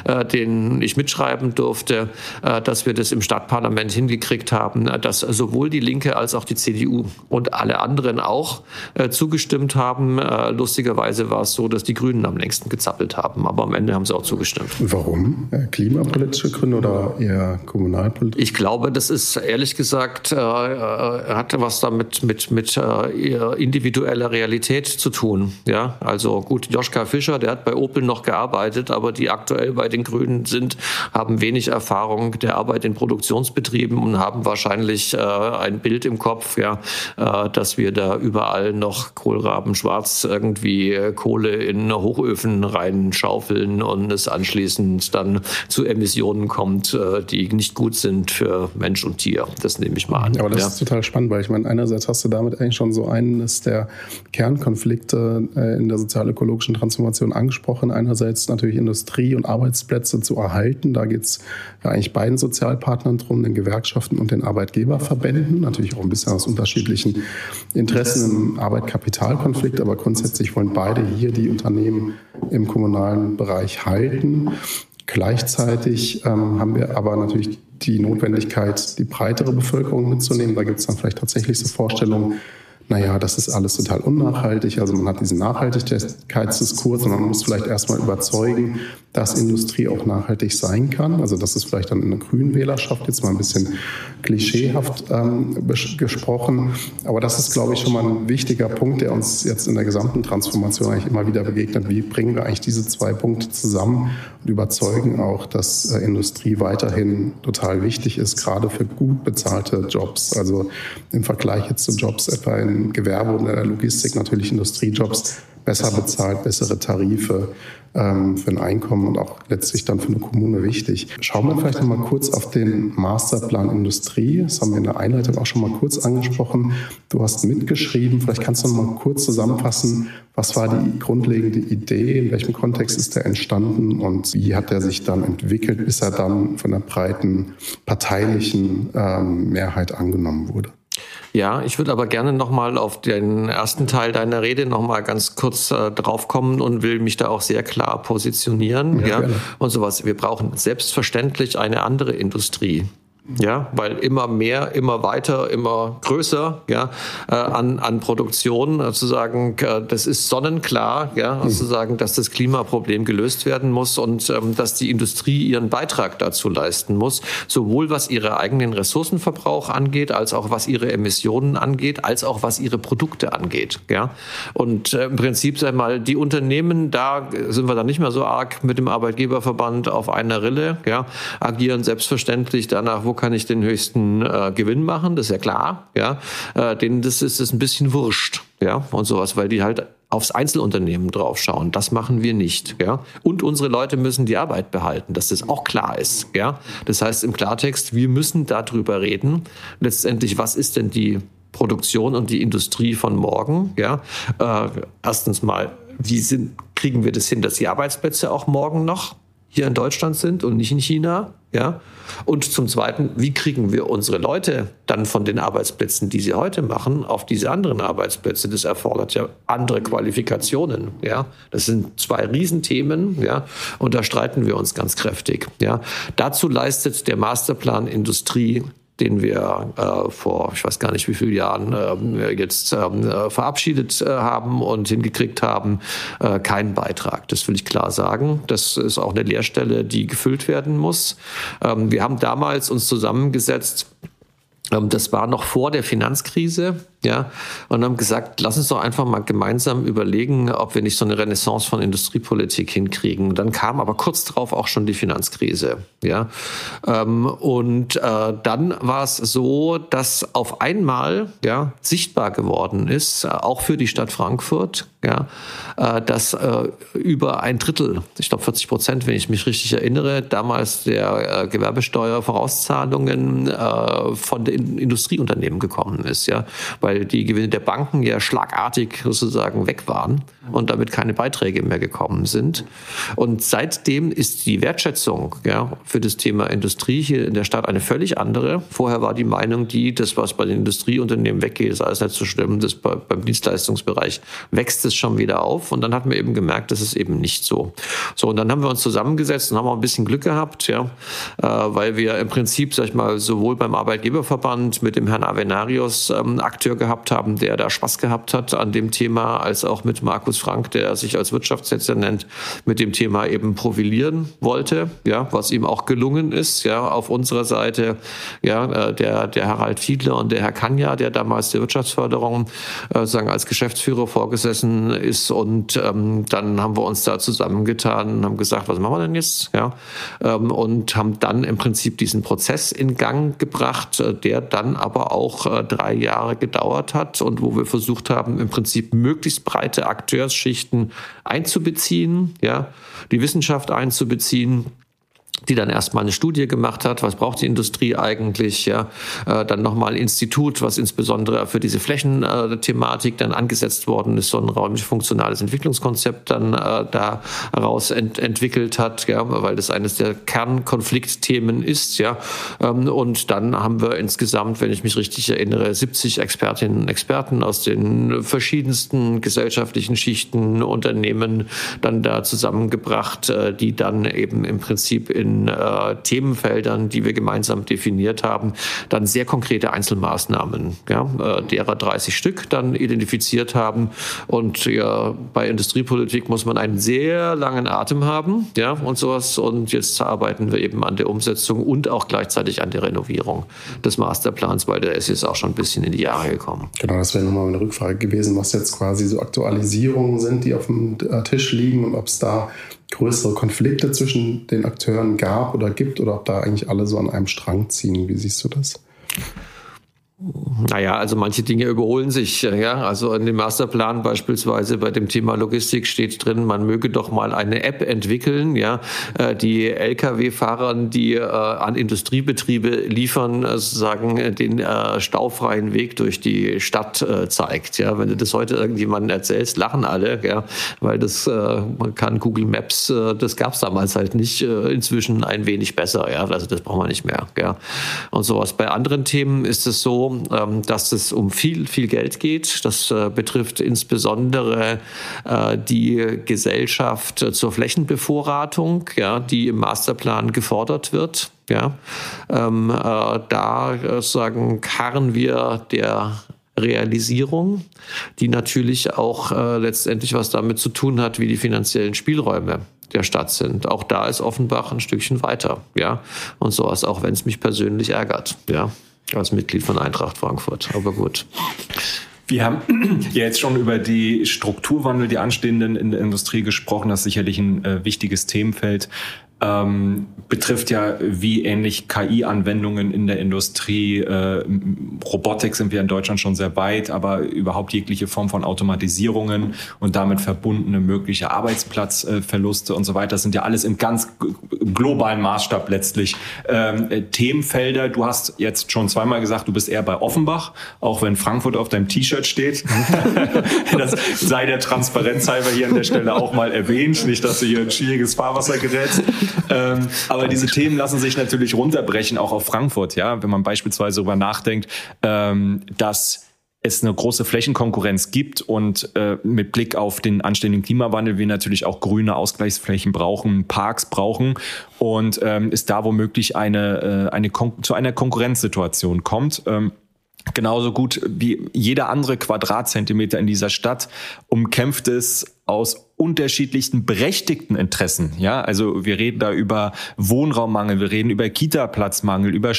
den ich mitschreiben durfte, dass wir das im Stadtparlament hingekriegt haben, dass sowohl die Linke als auch die CDU und alle anderen auch zugestimmt haben. Lustigerweise war es so, dass die Grünen am längsten gezappelt haben, aber am Ende haben sie auch zugestimmt. Warum? Klimapolitische Gründe oder eher kommunalpolitische? Ich glaube, das ist ehrlich gesagt, hatte was damit mit individueller Realität zu tun. Ja, also gut, Joschka Fischer, der hat bei Opel noch gearbeitet, aber die aktuell bei den Grünen sind, haben wenig Erfahrung der Arbeit in Produktionsbetrieben und haben wahrscheinlich ein Bild im Kopf, dass wir da überall noch kohlrabenschwarz irgendwie Kohle in Hochöfen reinschaufeln und es anschließend dann zu Emissionen kommt, die nicht gut sind für Mensch und Tier. Das nehme ich mal an. Aber das ist total spannend, weil ich meine, einerseits hast du damit eigentlich schon so eines der Kernkonflikte in der sozial-ökologischen Transformation angesprochen. Einerseits natürlich Industrie und Arbeitsplätze zu erhalten. Da geht es ja eigentlich beiden Sozialpartnern drum, den Gewerkschaften und den Arbeitgeberverbänden. Natürlich auch ein bisschen aus unterschiedlichen Interessen im Arbeit-Kapital-Konflikt, aber grundsätzlich wollen beide hier die Unternehmen im kommunalen Bereich halten. Gleichzeitig haben wir aber natürlich die Notwendigkeit, die breitere Bevölkerung mitzunehmen. Da gibt es dann vielleicht tatsächlich so Vorstellungen, naja, das ist alles total unnachhaltig. Also man hat diesen Nachhaltigkeitsdiskurs und man muss vielleicht erstmal überzeugen, dass Industrie auch nachhaltig sein kann. Also das ist vielleicht dann in der grünen Wählerschaft jetzt mal ein bisschen klischeehaft gesprochen. Aber das ist, glaube ich, schon mal ein wichtiger Punkt, der uns jetzt in der gesamten Transformation eigentlich immer wieder begegnet. Wie bringen wir eigentlich diese zwei Punkte zusammen und überzeugen auch, dass Industrie weiterhin total wichtig ist, gerade für gut bezahlte Jobs. Also im Vergleich jetzt zu Jobs etwa in Gewerbe und in der Logistik, natürlich Industriejobs, besser bezahlt, bessere Tarife für ein Einkommen und auch letztlich dann für eine Kommune wichtig. Schauen wir vielleicht noch mal kurz auf den Masterplan Industrie. Das haben wir in der Einleitung auch schon mal kurz angesprochen. Du hast mitgeschrieben. Vielleicht kannst du noch mal kurz zusammenfassen, was war die grundlegende Idee, in welchem Kontext ist der entstanden und wie hat er sich dann entwickelt, bis er dann von der breiten parteilichen Mehrheit angenommen wurde? Ja, ich würde aber gerne nochmal auf den ersten Teil deiner Rede nochmal ganz kurz draufkommen und will mich da auch sehr klar positionieren. Ja, und sowas. Wir brauchen selbstverständlich eine andere Industrie. Ja, weil immer mehr, immer weiter, immer größer, an Produktion, sozusagen, das ist sonnenklar, sozusagen, dass das Klimaproblem gelöst werden muss und dass die Industrie ihren Beitrag dazu leisten muss, sowohl was ihren eigenen Ressourcenverbrauch angeht, als auch was ihre Emissionen angeht, als auch was ihre Produkte angeht, Und im Prinzip, sag mal, die Unternehmen, da sind wir dann nicht mehr so arg mit dem Arbeitgeberverband auf einer Rille, agieren selbstverständlich danach, wo kann ich den höchsten Gewinn machen, das ist ja klar, denen ist es ein bisschen wurscht, und sowas, weil die halt aufs Einzelunternehmen draufschauen. Das machen wir nicht, Und unsere Leute müssen die Arbeit behalten, dass das auch klar ist, Das heißt im Klartext, wir müssen darüber reden, letztendlich, was ist denn die Produktion und die Industrie von morgen, erstens mal, kriegen wir das hin, dass die Arbeitsplätze auch morgen noch hier in Deutschland sind und nicht in China, Und zum Zweiten, wie kriegen wir unsere Leute dann von den Arbeitsplätzen, die sie heute machen, auf diese anderen Arbeitsplätze? Das erfordert ja andere Qualifikationen, Das sind zwei Riesenthemen, Und da streiten wir uns ganz kräftig, Dazu leistet der Masterplan Industrie, den wir vor, ich weiß gar nicht wie vielen Jahren jetzt verabschiedet haben und hingekriegt haben, keinen Beitrag. Das will ich klar sagen. Das ist auch eine Leerstelle, die gefüllt werden muss. Wir haben damals uns zusammengesetzt, das war noch vor der Finanzkrise, und haben gesagt, lass uns doch einfach mal gemeinsam überlegen, ob wir nicht so eine Renaissance von Industriepolitik hinkriegen. Dann kam aber kurz darauf auch schon die Finanzkrise, Und dann war es so, dass auf einmal, sichtbar geworden ist, auch für die Stadt Frankfurt, dass über ein Drittel, ich glaube 40%, wenn ich mich richtig erinnere, damals der Gewerbesteuervorauszahlungen von der Industrieunternehmen gekommen ist, ja, weil die Gewinne der Banken ja schlagartig sozusagen weg waren und damit keine Beiträge mehr gekommen sind. Und seitdem ist die Wertschätzung für das Thema Industrie hier in der Stadt eine völlig andere. Vorher war die Meinung das, was bei den Industrieunternehmen weggeht, ist alles nicht so schlimm. Das beim Dienstleistungsbereich wächst es schon wieder auf. Und dann hat man eben gemerkt, das ist eben nicht so. So, und dann haben wir uns zusammengesetzt und haben auch ein bisschen Glück gehabt, weil wir im Prinzip, sag ich mal, sowohl beim Arbeitgeberverband mit dem Herrn Avenarius Akteur gehabt haben, der da Spaß gehabt hat an dem Thema, als auch mit Markus Frank, der sich als Wirtschaftsdezernent mit dem Thema eben profilieren wollte, was ihm auch gelungen ist, auf unserer Seite, der Harald Fiedler und der Herr Kanja, der damals der Wirtschaftsförderung als Geschäftsführer vorgesessen ist, und dann haben wir uns da zusammengetan und haben gesagt, was machen wir denn jetzt, und haben dann im Prinzip diesen Prozess in Gang gebracht, der dann aber auch 3 Jahre gedauert hat und wo wir versucht haben, im Prinzip möglichst breite Akteursschichten einzubeziehen, die Wissenschaft einzubeziehen, die dann erstmal eine Studie gemacht hat, was braucht die Industrie eigentlich, dann nochmal ein Institut, was insbesondere für diese Flächenthematik dann angesetzt worden ist, so ein räumlich-funktionales Entwicklungskonzept dann daraus entwickelt hat, weil das eines der Kernkonfliktthemen ist, und dann haben wir insgesamt, wenn ich mich richtig erinnere, 70 Expertinnen und Experten aus den verschiedensten gesellschaftlichen Schichten, Unternehmen dann da zusammengebracht, die dann eben im Prinzip in Themenfeldern, die wir gemeinsam definiert haben, dann sehr konkrete Einzelmaßnahmen, derer 30 Stück dann identifiziert haben. Und bei Industriepolitik muss man einen sehr langen Atem haben, und sowas. Und jetzt arbeiten wir eben an der Umsetzung und auch gleichzeitig an der Renovierung des Masterplans, weil der ist jetzt auch schon ein bisschen in die Jahre gekommen. Genau, das wäre nochmal eine Rückfrage gewesen, was jetzt quasi so Aktualisierungen sind, die auf dem Tisch liegen, und ob es da größere Konflikte zwischen den Akteuren gab oder gibt, oder ob da eigentlich alle so an einem Strang ziehen. Wie siehst du das? Naja, also manche Dinge überholen sich. Also in dem Masterplan beispielsweise bei dem Thema Logistik steht drin, man möge doch mal eine App entwickeln, die Lkw-Fahrern, die an Industriebetriebe liefern, sozusagen den staufreien Weg durch die Stadt zeigt. Wenn du das heute irgendjemandem erzählst, lachen alle, weil das man kann Google Maps, das gab es damals halt nicht, inzwischen ein wenig besser. Also das braucht man nicht mehr. Und sowas. Bei anderen Themen ist es so, dass es um viel Geld geht. Das betrifft insbesondere die Gesellschaft zur Flächenbevorratung, die im Masterplan gefordert wird. Da harren wir der Realisierung, die natürlich auch letztendlich was damit zu tun hat, wie die finanziellen Spielräume der Stadt sind. Auch da ist Offenbach ein Stückchen weiter, und sowas, auch wenn es mich persönlich ärgert, als Mitglied von Eintracht Frankfurt. Aber gut. Wir haben ja jetzt schon über die Strukturwandel, die anstehenden in der Industrie gesprochen. Das ist sicherlich ein wichtiges Themenfeld. Betrifft ja wie ähnlich KI-Anwendungen in der Industrie. Robotik sind wir in Deutschland schon sehr weit, aber überhaupt jegliche Form von Automatisierungen und damit verbundene mögliche Arbeitsplatzverluste und so weiter, das sind ja alles im ganz globalen Maßstab letztlich Themenfelder. Du hast jetzt schon zweimal gesagt, du bist eher bei Offenbach, auch wenn Frankfurt auf deinem T-Shirt steht. Das sei der Transparenz halber hier an der Stelle auch mal erwähnt, nicht, dass du hier ein schwieriges Fahrwasser gerätst. Aber diese Themen lassen sich natürlich runterbrechen, auch auf Frankfurt, wenn man beispielsweise darüber nachdenkt, dass es eine große Flächenkonkurrenz gibt und mit Blick auf den anstehenden Klimawandel wir natürlich auch grüne Ausgleichsflächen brauchen, Parks brauchen und es da womöglich zu einer Konkurrenzsituation kommt. Genauso gut wie jeder andere Quadratzentimeter in dieser Stadt umkämpft es aus unterschiedlichsten berechtigten Interessen. Also wir reden da über Wohnraummangel, wir reden über Kita-Platzmangel, über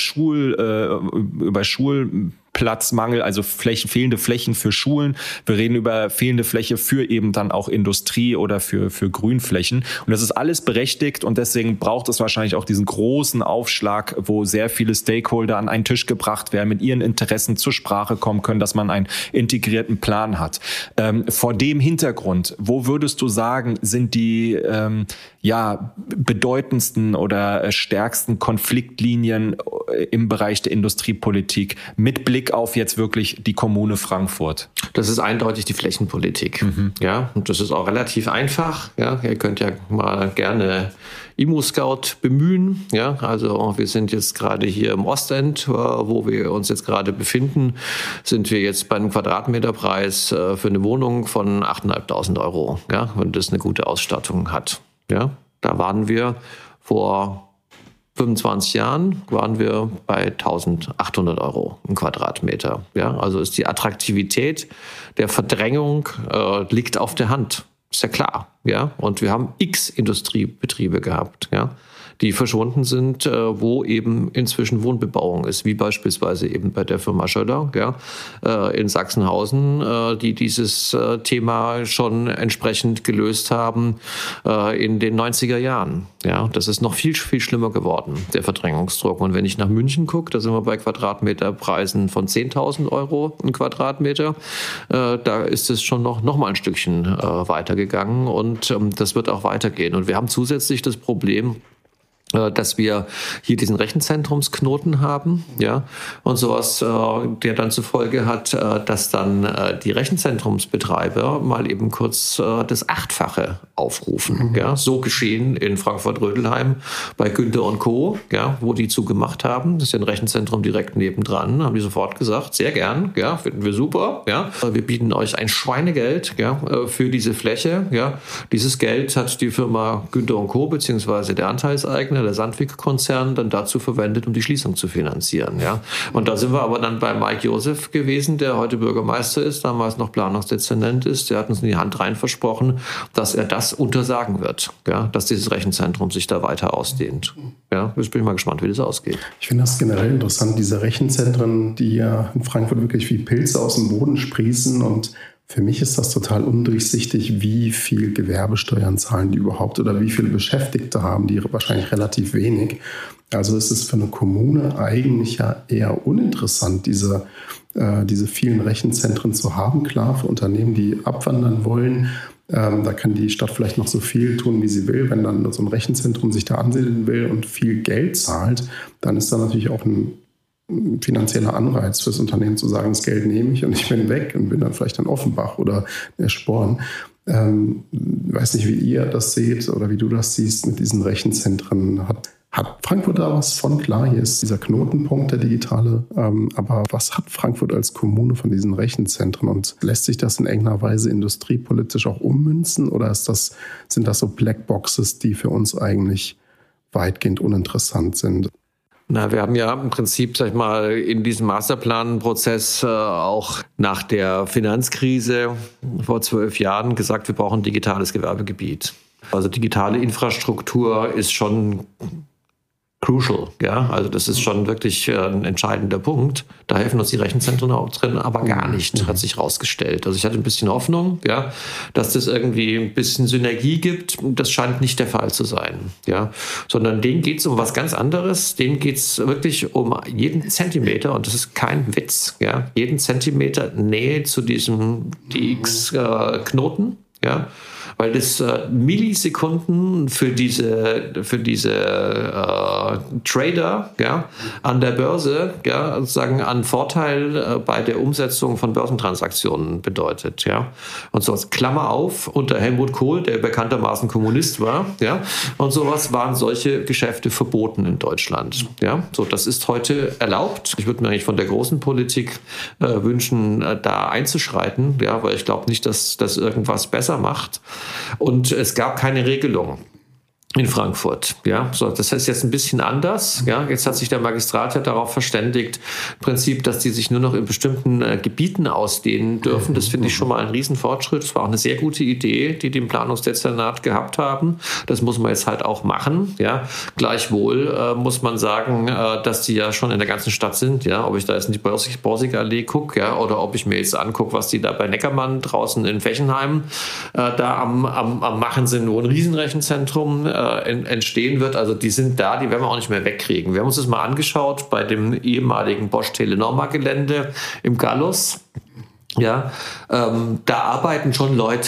Schulplatzmangel, also fehlende Flächen für Schulen. Wir reden über fehlende Fläche für eben dann auch Industrie oder für Grünflächen. Und das ist alles berechtigt und deswegen braucht es wahrscheinlich auch diesen großen Aufschlag, wo sehr viele Stakeholder an einen Tisch gebracht werden, mit ihren Interessen zur Sprache kommen können, dass man einen integrierten Plan hat. Vor dem Hintergrund, wo würdest du sagen, sind die bedeutendsten oder stärksten Konfliktlinien im Bereich der Industriepolitik mit Blick auf jetzt wirklich die Kommune Frankfurt? Das ist eindeutig die Flächenpolitik. Ja, und das ist auch relativ einfach. Ja, ihr könnt ja mal gerne ImmoScout bemühen. Ja, also wir sind jetzt gerade hier im Ostend, wo wir uns jetzt gerade befinden, sind wir jetzt bei einem Quadratmeterpreis für eine Wohnung von 8.500 Euro. Ja, wenn das eine gute Ausstattung hat. Ja, da waren wir vor 25 Jahren bei 1.800 Euro im Quadratmeter. Ja, also ist die Attraktivität der Verdrängung liegt auf der Hand. Ist ja klar. Ja, und wir haben x Industriebetriebe gehabt. Ja, die verschwunden sind, wo eben inzwischen Wohnbebauung ist, wie beispielsweise eben bei der Firma Schöller, ja, in Sachsenhausen, die dieses Thema schon entsprechend gelöst haben in den 90er Jahren. Ja, das ist noch viel, viel schlimmer geworden, der Verdrängungsdruck. Und wenn ich nach München gucke, da sind wir bei Quadratmeterpreisen von 10.000 Euro ein Quadratmeter. Da ist es schon noch mal ein Stückchen weitergegangen und das wird auch weitergehen. Und wir haben zusätzlich das Problem, dass wir hier diesen Rechenzentrumsknoten haben, ja, und sowas, der dann zur Folge hat, dass dann die Rechenzentrumsbetreiber mal eben kurz das 8-fache aufrufen, ja, so geschehen in Frankfurt-Rödelheim bei Günther & Co., ja, wo die zugemacht haben, das ist ja ein Rechenzentrum direkt nebendran, haben die sofort gesagt, sehr gern, ja, finden wir super, ja, wir bieten euch ein Schweinegeld, ja, für diese Fläche, ja, dieses Geld hat die Firma Günther & Co. beziehungsweise der Anteilseigner, der Sandvik-Konzern, dann dazu verwendet, um die Schließung zu finanzieren. Ja. Und da sind wir aber dann bei Mike Josef gewesen, der heute Bürgermeister ist, damals noch Planungsdezernent ist. Der hat uns in die Hand rein versprochen, dass er das untersagen wird, ja, dass dieses Rechenzentrum sich da weiter ausdehnt. Ja, jetzt bin ich mal gespannt, wie das ausgeht. Ich finde das generell interessant, diese Rechenzentren, die ja in Frankfurt wirklich wie Pilze aus dem Boden sprießen, und für mich ist das total undurchsichtig, wie viel Gewerbesteuern zahlen die überhaupt oder wie viele Beschäftigte haben die, wahrscheinlich relativ wenig. Also ist es für eine Kommune eigentlich ja eher uninteressant, diese vielen Rechenzentren zu haben. Klar, für Unternehmen, die abwandern wollen, da kann die Stadt vielleicht noch so viel tun, wie sie will. Wenn dann so ein Rechenzentrum sich da ansiedeln will und viel Geld zahlt, dann ist da natürlich auch ein finanzieller Anreiz fürs Unternehmen zu sagen, das Geld nehme ich und ich bin weg und bin dann vielleicht in Offenbach oder der Sporn. Weiß nicht, wie ihr das seht oder wie du das siehst mit diesen Rechenzentren. Hat Frankfurt da was von? Klar, hier ist dieser Knotenpunkt, der digitale. Aber was hat Frankfurt als Kommune von diesen Rechenzentren? Und lässt sich das in irgendeiner Weise industriepolitisch auch ummünzen? Oder sind das so Blackboxes, die für uns eigentlich weitgehend uninteressant sind? Na, wir haben ja im Prinzip, sag ich mal, in diesem Masterplanprozess auch nach der Finanzkrise vor 12 Jahren gesagt, wir brauchen ein digitales Gewerbegebiet. Also digitale Infrastruktur ist schon crucial, ja, also das ist schon wirklich ein entscheidender Punkt. Da helfen uns die Rechenzentren auch drin, aber gar nicht, hat sich rausgestellt. Also ich hatte ein bisschen Hoffnung, ja, dass das irgendwie ein bisschen Synergie gibt. Das scheint nicht der Fall zu sein, ja, sondern denen geht es um was ganz anderes. Denen geht es wirklich um jeden Zentimeter, und das ist kein Witz, ja, jeden Zentimeter Nähe zu diesem DX-Knoten, ja, weil das Millisekunden für diese Trader, ja, an der Börse, ja, sozusagen an Vorteil bei der Umsetzung von Börsentransaktionen bedeutet, ja. Und so Klammer auf, unter Helmut Kohl, der bekanntermaßen Kommunist war, ja, und sowas waren solche Geschäfte verboten in Deutschland, ja. So, das ist heute erlaubt. Ich würde mir eigentlich von der großen Politik wünschen, da einzuschreiten, ja, weil ich glaube nicht, dass das irgendwas besser macht. Und es gab keine Regelung in Frankfurt, ja, so, das ist jetzt ein bisschen anders, ja, jetzt hat sich der Magistrat ja darauf verständigt, im Prinzip, dass die sich nur noch in bestimmten Gebieten ausdehnen dürfen. Das finde ich schon mal ein Riesenfortschritt. Das war auch eine sehr gute Idee, die im Planungsdezernat gehabt haben. Das muss man jetzt halt auch machen, ja. Gleichwohl muss man sagen, dass die ja schon in der ganzen Stadt sind, ja, ob ich da jetzt in die Borsigallee gucke, ja, oder ob ich mir jetzt angucke, was die da bei Neckermann draußen in Fechenheim da am Machen sind, wo ein Riesenrechenzentrum entstehen wird. Also die sind da, die werden wir auch nicht mehr wegkriegen. Wir haben uns das mal angeschaut bei dem ehemaligen Bosch Telenorma-Gelände im Gallus. Ja, da arbeiten schon Leute.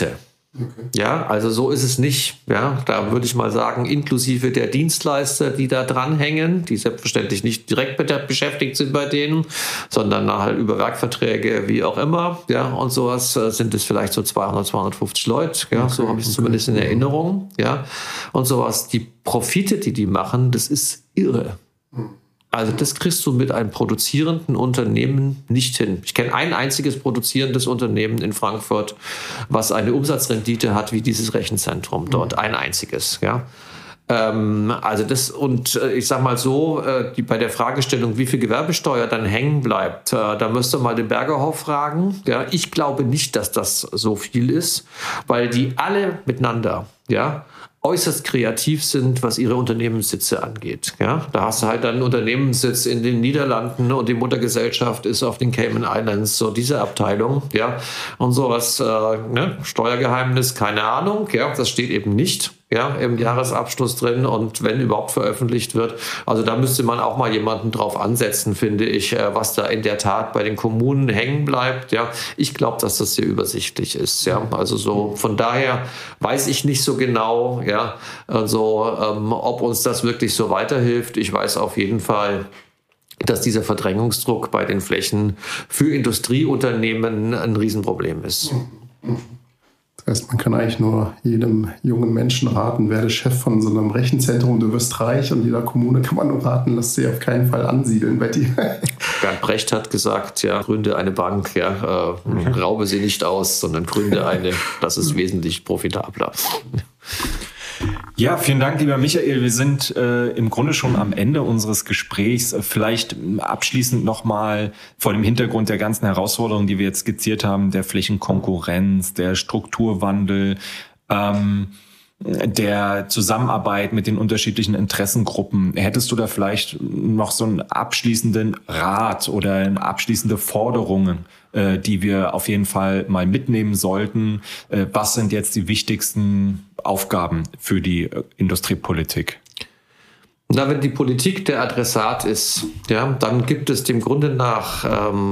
Okay. Ja, also so ist es nicht. Ja, da würde ich mal sagen, inklusive der Dienstleister, die da dranhängen, die selbstverständlich nicht direkt beschäftigt sind bei denen, sondern halt über Werkverträge, wie auch immer. Ja, und sowas sind es vielleicht so 200, 250 Leute. Ja, okay, so habe ich es zumindest in Erinnerung. Ja, und sowas. Die Profite, die machen, das ist irre. Also das kriegst du mit einem produzierenden Unternehmen nicht hin. Ich kenne ein einziges produzierendes Unternehmen in Frankfurt, was eine Umsatzrendite hat wie dieses Rechenzentrum dort. Ein einziges. Ja. Also das, und ich sag mal so, bei der Fragestellung, wie viel Gewerbesteuer dann hängen bleibt, da müsst ihr mal den Bergerhoff fragen. Ja. Ich glaube nicht, dass das so viel ist, weil die alle miteinander, ja, äußerst kreativ sind, was ihre Unternehmenssitze angeht. Ja, da hast du halt einen Unternehmenssitz in den Niederlanden und die Muttergesellschaft ist auf den Cayman Islands, so diese Abteilung, ja, und sowas, Steuergeheimnis, keine Ahnung, ja, das steht eben nicht. Ja, im Jahresabschluss drin und wenn überhaupt veröffentlicht wird. Also da müsste man auch mal jemanden drauf ansetzen, finde ich, was da in der Tat bei den Kommunen hängen bleibt. Ja, ich glaube, dass das sehr übersichtlich ist. Ja, also so von daher weiß ich nicht so genau, ja, also ob uns das wirklich so weiterhilft. Ich weiß auf jeden Fall, dass dieser Verdrängungsdruck bei den Flächen für Industrieunternehmen ein Riesenproblem ist. Das heißt, man kann eigentlich nur jedem jungen Menschen raten, werde Chef von so einem Rechenzentrum, du wirst reich, und jeder Kommune kann man nur raten, lass sie auf keinen Fall ansiedeln bei dir. Bernd Brecht hat gesagt, ja, gründe eine Bank, ja, raube sie nicht aus, sondern gründe eine, das ist wesentlich profitabler. Ja, vielen Dank, lieber Michael. Wir sind im Grunde schon am Ende unseres Gesprächs. Vielleicht abschließend nochmal vor dem Hintergrund der ganzen Herausforderungen, die wir jetzt skizziert haben, der Flächenkonkurrenz, der Strukturwandel, der Zusammenarbeit mit den unterschiedlichen Interessengruppen. Hättest du da vielleicht noch so einen abschließenden Rat oder abschließende Forderungen, die wir auf jeden Fall mal mitnehmen sollten? Was sind jetzt die wichtigsten Aufgaben für die Industriepolitik? Na, wenn die Politik der Adressat ist, ja, dann gibt es dem Grunde nach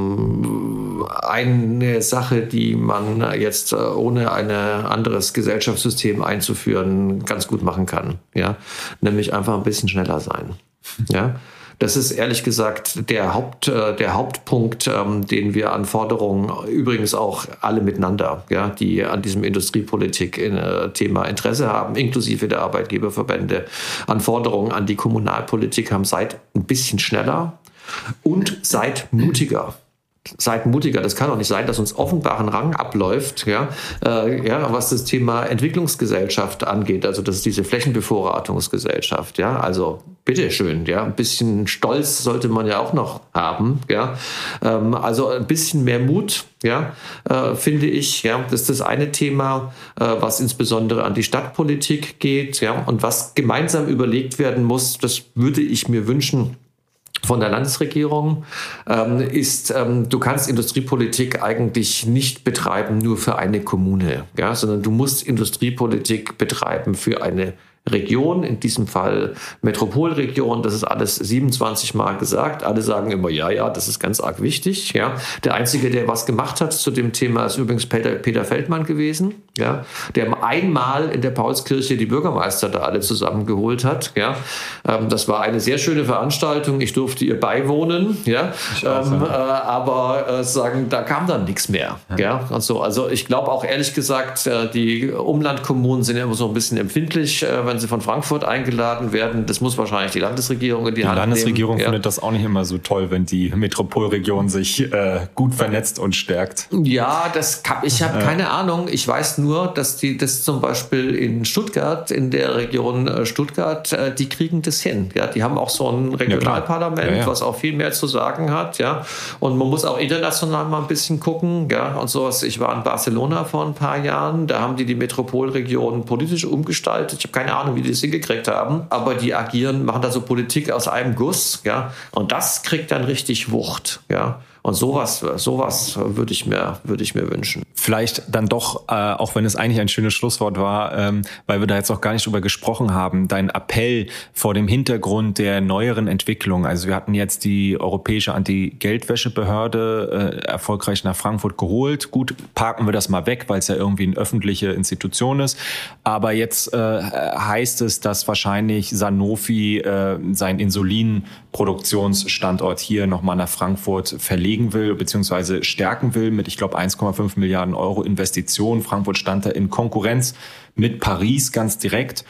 eine Sache, die man jetzt ohne ein anderes Gesellschaftssystem einzuführen ganz gut machen kann, ja, nämlich einfach ein bisschen schneller sein, ja. Das ist ehrlich gesagt der Hauptpunkt, den wir an Forderungen, übrigens auch alle miteinander, ja, die an diesem Industriepolitik-Thema Interesse haben, inklusive der Arbeitgeberverbände, an Forderungen an die Kommunalpolitik haben: seid ein bisschen schneller und seid mutiger. Seid mutiger. Das kann doch nicht sein, dass uns offenbar ein Rang abläuft, ja, was das Thema Entwicklungsgesellschaft angeht. Also das ist diese Flächenbevorratungsgesellschaft. Ja, also bitteschön, ja, ein bisschen Stolz sollte man ja auch noch haben. Ja, also ein bisschen mehr Mut, ja, finde ich. Ja, das ist das eine Thema, was insbesondere an die Stadtpolitik geht. Ja, und was gemeinsam überlegt werden muss, das würde ich mir wünschen von der Landesregierung, ist, du kannst Industriepolitik eigentlich nicht betreiben nur für eine Kommune, ja, sondern du musst Industriepolitik betreiben für eine Region, in diesem Fall Metropolregion. Das ist alles 27 Mal gesagt. Alle sagen immer, ja, das ist ganz arg wichtig. Ja. Der Einzige, der was gemacht hat zu dem Thema, ist übrigens Peter Feldmann gewesen, ja, der einmal in der Paulskirche die Bürgermeister da alle zusammengeholt hat. Ja. Das war eine sehr schöne Veranstaltung. Ich durfte ihr beiwohnen. Ja. Aber da kam dann nichts mehr. Ja. Also ich glaube auch ehrlich gesagt, die Umlandkommunen sind ja immer so ein bisschen empfindlich, wenn sie von Frankfurt eingeladen werden. Das muss wahrscheinlich die Landesregierung in die Hand nehmen. Die Landesregierung findet das auch nicht immer so toll, wenn die Metropolregion sich gut vernetzt und stärkt. Ja, ich habe keine Ahnung. Ich weiß nur, dass das zum Beispiel in Stuttgart, in der Region Stuttgart, die kriegen das hin. Ja, die haben auch so ein Regionalparlament, was auch viel mehr zu sagen hat. Ja, und man muss auch international mal ein bisschen gucken. Ja, und sowas. Ich war in Barcelona vor ein paar Jahren. Da haben die Metropolregion politisch umgestaltet. Ich habe keine Ahnung, wie die das hingekriegt haben, aber die machen da so Politik aus einem Guss, ja, und das kriegt dann richtig Wucht, ja. Und sowas würde ich mir wünschen. Vielleicht dann doch, auch wenn es eigentlich ein schönes Schlusswort war, weil wir da jetzt auch gar nicht drüber gesprochen haben, dein Appell vor dem Hintergrund der neueren Entwicklung. Also wir hatten jetzt die Europäische Anti-Geldwäsche-Behörde erfolgreich nach Frankfurt geholt. Gut, parken wir das mal weg, weil es ja irgendwie eine öffentliche Institution ist. Aber jetzt heißt es, dass wahrscheinlich Sanofi seinen Insulinproduktionsstandort hier nochmal nach Frankfurt verlegen will, beziehungsweise stärken will mit, ich glaube, 1,5 Milliarden Euro Investitionen. Frankfurt stand da in Konkurrenz mit Paris ganz direkt.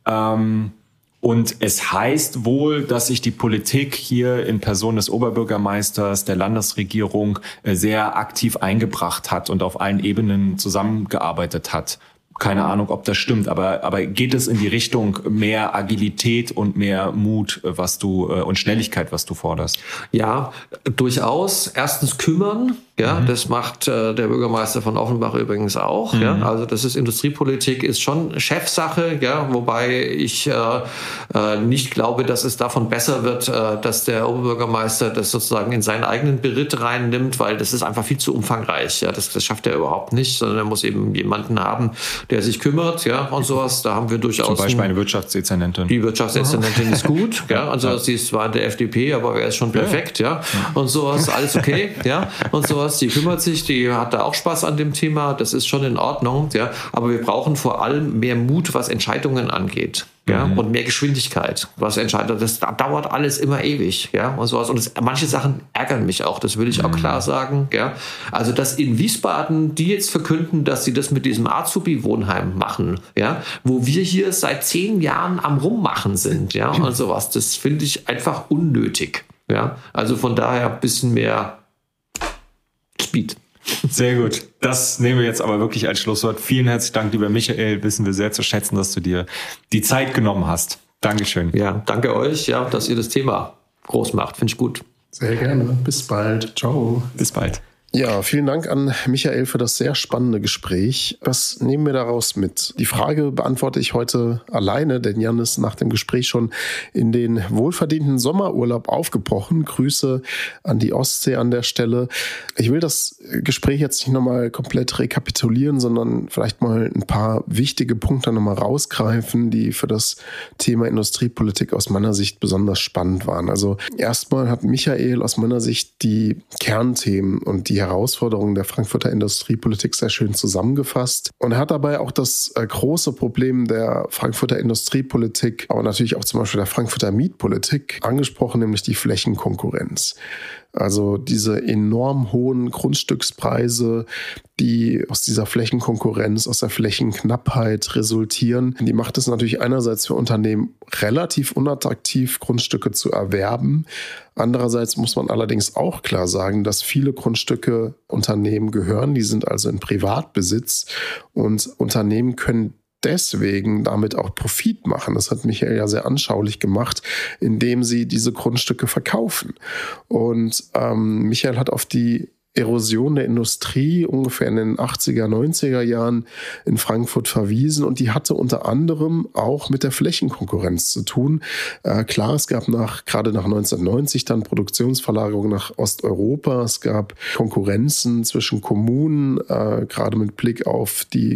Und es heißt wohl, dass sich die Politik hier in Person des Oberbürgermeisters, der Landesregierung sehr aktiv eingebracht hat und auf allen Ebenen zusammengearbeitet hat. Keine Ahnung, ob das stimmt, aber geht es in die Richtung mehr Agilität und mehr Mut, und Schnelligkeit, was du forderst? Ja, durchaus. Erstens kümmern. Ja, das macht der Bürgermeister von Offenbach übrigens auch. Ja, also das ist Industriepolitik, ist schon Chefsache. Ja, wobei ich nicht glaube, dass es davon besser wird, dass der Oberbürgermeister das sozusagen in seinen eigenen Beritt reinnimmt, weil das ist einfach viel zu umfangreich. Ja, das schafft er überhaupt nicht, sondern er muss eben jemanden haben, der sich kümmert. Ja, und sowas. Da haben wir durchaus zum Beispiel eine Wirtschaftsdezernentin. Die Wirtschaftsdezernentin ist gut. Ja, also sie ist zwar in der FDP, aber er ist schon perfekt. Ja, und sowas alles okay. Ja, und sowas. Die kümmert sich, die hat da auch Spaß an dem Thema, das ist schon in Ordnung, ja. Aber wir brauchen vor allem mehr Mut, was Entscheidungen angeht. Ja, und mehr Geschwindigkeit, was entscheidet. Das dauert alles immer ewig, ja, und sowas. Und manche Sachen ärgern mich auch, das will ich auch klar sagen, ja. Also, dass in Wiesbaden die jetzt verkünden, dass sie das mit diesem Azubi-Wohnheim machen, ja, wo wir hier seit 10 Jahren am Rummachen sind, ja, und sowas. Das finde ich einfach unnötig, ja. Also von daher ein bisschen mehr Speed. Sehr gut. Das nehmen wir jetzt aber wirklich als Schlusswort. Vielen herzlichen Dank, lieber Michael. Wissen wir sehr zu schätzen, dass du dir die Zeit genommen hast. Dankeschön. Ja, danke euch, ja, dass ihr das Thema groß macht. Finde ich gut. Sehr gerne. Bis bald. Ciao. Bis bald. Ja, vielen Dank an Michael für das sehr spannende Gespräch. Was nehmen wir daraus mit? Die Frage beantworte ich heute alleine, denn Jan ist nach dem Gespräch schon in den wohlverdienten Sommerurlaub aufgebrochen. Grüße an die Ostsee an der Stelle. Ich will das Gespräch jetzt nicht nochmal komplett rekapitulieren, sondern vielleicht mal ein paar wichtige Punkte nochmal rausgreifen, die für das Thema Industriepolitik aus meiner Sicht besonders spannend waren. Also erstmal hat Michael aus meiner Sicht die Kernthemen und die Herausforderungen der Frankfurter Industriepolitik sehr schön zusammengefasst. Und er hat dabei auch das große Problem der Frankfurter Industriepolitik, aber natürlich auch zum Beispiel der Frankfurter Mietpolitik angesprochen, nämlich die Flächenkonkurrenz. Also diese enorm hohen Grundstückspreise, die aus dieser Flächenkonkurrenz, aus der Flächenknappheit resultieren, die macht es natürlich einerseits für Unternehmen relativ unattraktiv, Grundstücke zu erwerben. Andererseits muss man allerdings auch klar sagen, dass viele Grundstücke Unternehmen gehören, die sind also in Privatbesitz und Unternehmen können deswegen damit auch Profit machen. Das hat Michael ja sehr anschaulich gemacht, indem sie diese Grundstücke verkaufen. Und Michael hat auf die Erosion der Industrie ungefähr in den 80er, 90er Jahren in Frankfurt verwiesen und die hatte unter anderem auch mit der Flächenkonkurrenz zu tun. Klar, es gab gerade nach 1990 dann Produktionsverlagerung nach Osteuropa. Es gab Konkurrenzen zwischen Kommunen, gerade mit Blick auf die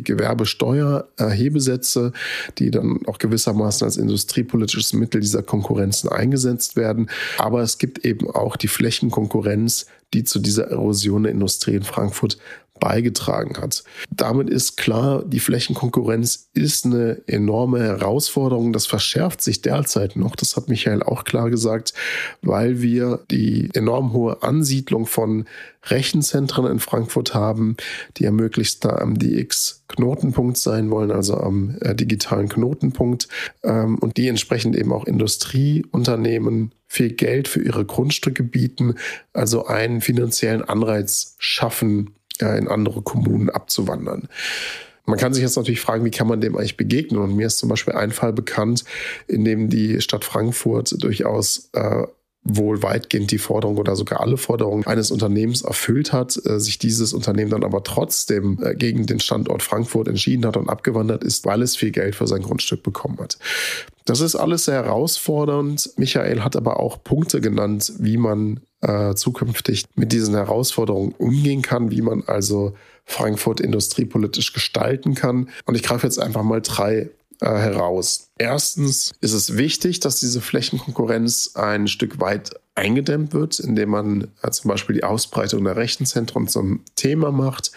Gewerbesteuerhebesätze, die dann auch gewissermaßen als industriepolitisches Mittel dieser Konkurrenzen eingesetzt werden. Aber es gibt eben auch die Flächenkonkurrenz, die zu dieser Erosion der Industrie in Frankfurt beigetragen hat. Damit ist klar, die Flächenkonkurrenz ist eine enorme Herausforderung. Das verschärft sich derzeit noch, das hat Michael auch klar gesagt, weil wir die enorm hohe Ansiedlung von Rechenzentren in Frankfurt haben, die ja möglichst da am DX-Knotenpunkt sein wollen, also am digitalen Knotenpunkt, und die entsprechend eben auch Industrieunternehmen viel Geld für ihre Grundstücke bieten, also einen finanziellen Anreiz schaffen, in andere Kommunen abzuwandern. Man kann sich jetzt natürlich fragen, wie kann man dem eigentlich begegnen? Und mir ist zum Beispiel ein Fall bekannt, in dem die Stadt Frankfurt durchaus wohl weitgehend die Forderung oder sogar alle Forderungen eines Unternehmens erfüllt hat, sich dieses Unternehmen dann aber trotzdem gegen den Standort Frankfurt entschieden hat und abgewandert ist, weil es viel Geld für sein Grundstück bekommen hat. Das ist alles sehr herausfordernd. Michael hat aber auch Punkte genannt, wie man zukünftig mit diesen Herausforderungen umgehen kann, wie man also Frankfurt industriepolitisch gestalten kann. Und ich greife jetzt einfach mal 3 heraus. Erstens ist es wichtig, dass diese Flächenkonkurrenz ein Stück weit eingedämmt wird, indem man zum Beispiel die Ausbreitung der Rechenzentren zum Thema macht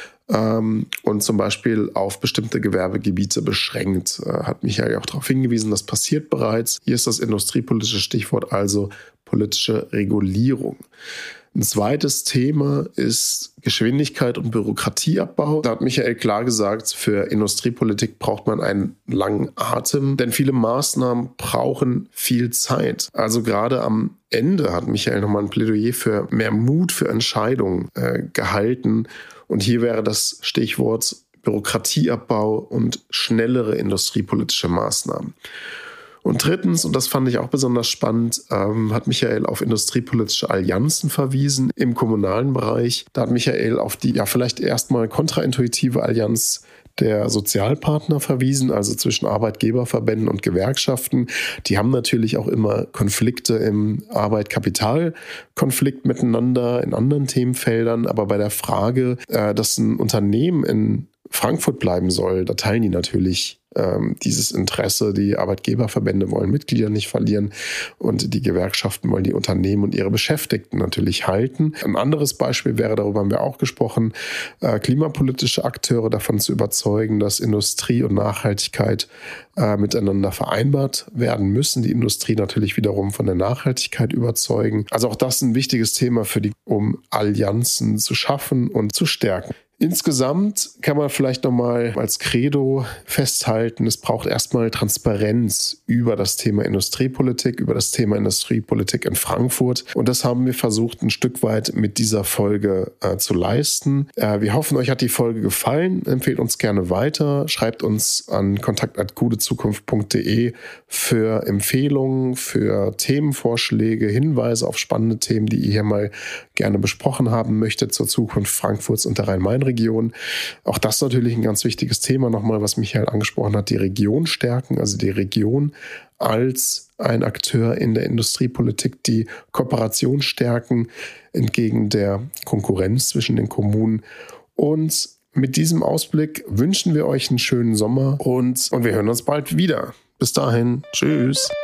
und zum Beispiel auf bestimmte Gewerbegebiete beschränkt. Hat Michael auch darauf hingewiesen, das passiert bereits. Hier ist das industriepolitische Stichwort also politische Regulierung. Ein zweites Thema ist Geschwindigkeit und Bürokratieabbau. Da hat Michael klar gesagt, für Industriepolitik braucht man einen langen Atem, denn viele Maßnahmen brauchen viel Zeit. Also gerade am Ende hat Michael nochmal ein Plädoyer für mehr Mut für Entscheidungen gehalten. Und hier wäre das Stichwort Bürokratieabbau und schnellere industriepolitische Maßnahmen. Und drittens, und das fand ich auch besonders spannend, hat Michael auf industriepolitische Allianzen verwiesen im kommunalen Bereich. Da hat Michael auf die vielleicht erstmal kontraintuitive Allianz der Sozialpartner verwiesen, also zwischen Arbeitgeberverbänden und Gewerkschaften. Die haben natürlich auch immer Konflikte im Arbeit-Kapital-Konflikt miteinander in anderen Themenfeldern. Aber bei der Frage, dass ein Unternehmen in Frankfurt bleiben soll, da teilen die natürlich dieses Interesse. Die Arbeitgeberverbände wollen Mitglieder nicht verlieren und die Gewerkschaften wollen die Unternehmen und ihre Beschäftigten natürlich halten. Ein anderes Beispiel wäre, darüber haben wir auch gesprochen, klimapolitische Akteure davon zu überzeugen, dass Industrie und Nachhaltigkeit miteinander vereinbart werden müssen. Die Industrie natürlich wiederum von der Nachhaltigkeit überzeugen. Also auch das ist ein wichtiges Thema um Allianzen zu schaffen und zu stärken. Insgesamt kann man vielleicht nochmal als Credo festhalten, es braucht erstmal Transparenz über das Thema Industriepolitik, über das Thema Industriepolitik in Frankfurt. Und das haben wir versucht, ein Stück weit mit dieser Folge zu leisten. Wir hoffen, euch hat die Folge gefallen. Empfehlt uns gerne weiter. Schreibt uns an kontakt@gutezukunft.de für Empfehlungen, für Themenvorschläge, Hinweise auf spannende Themen, die ihr hier mal gerne besprochen haben möchtet zur Zukunft Frankfurts und der Rhein-Main-Region. Auch das natürlich ein ganz wichtiges Thema nochmal, was Michael angesprochen hat, die Region stärken, also die Region als ein Akteur in der Industriepolitik, die Kooperation stärken entgegen der Konkurrenz zwischen den Kommunen. Und mit diesem Ausblick wünschen wir euch einen schönen Sommer und wir hören uns bald wieder. Bis dahin, tschüss.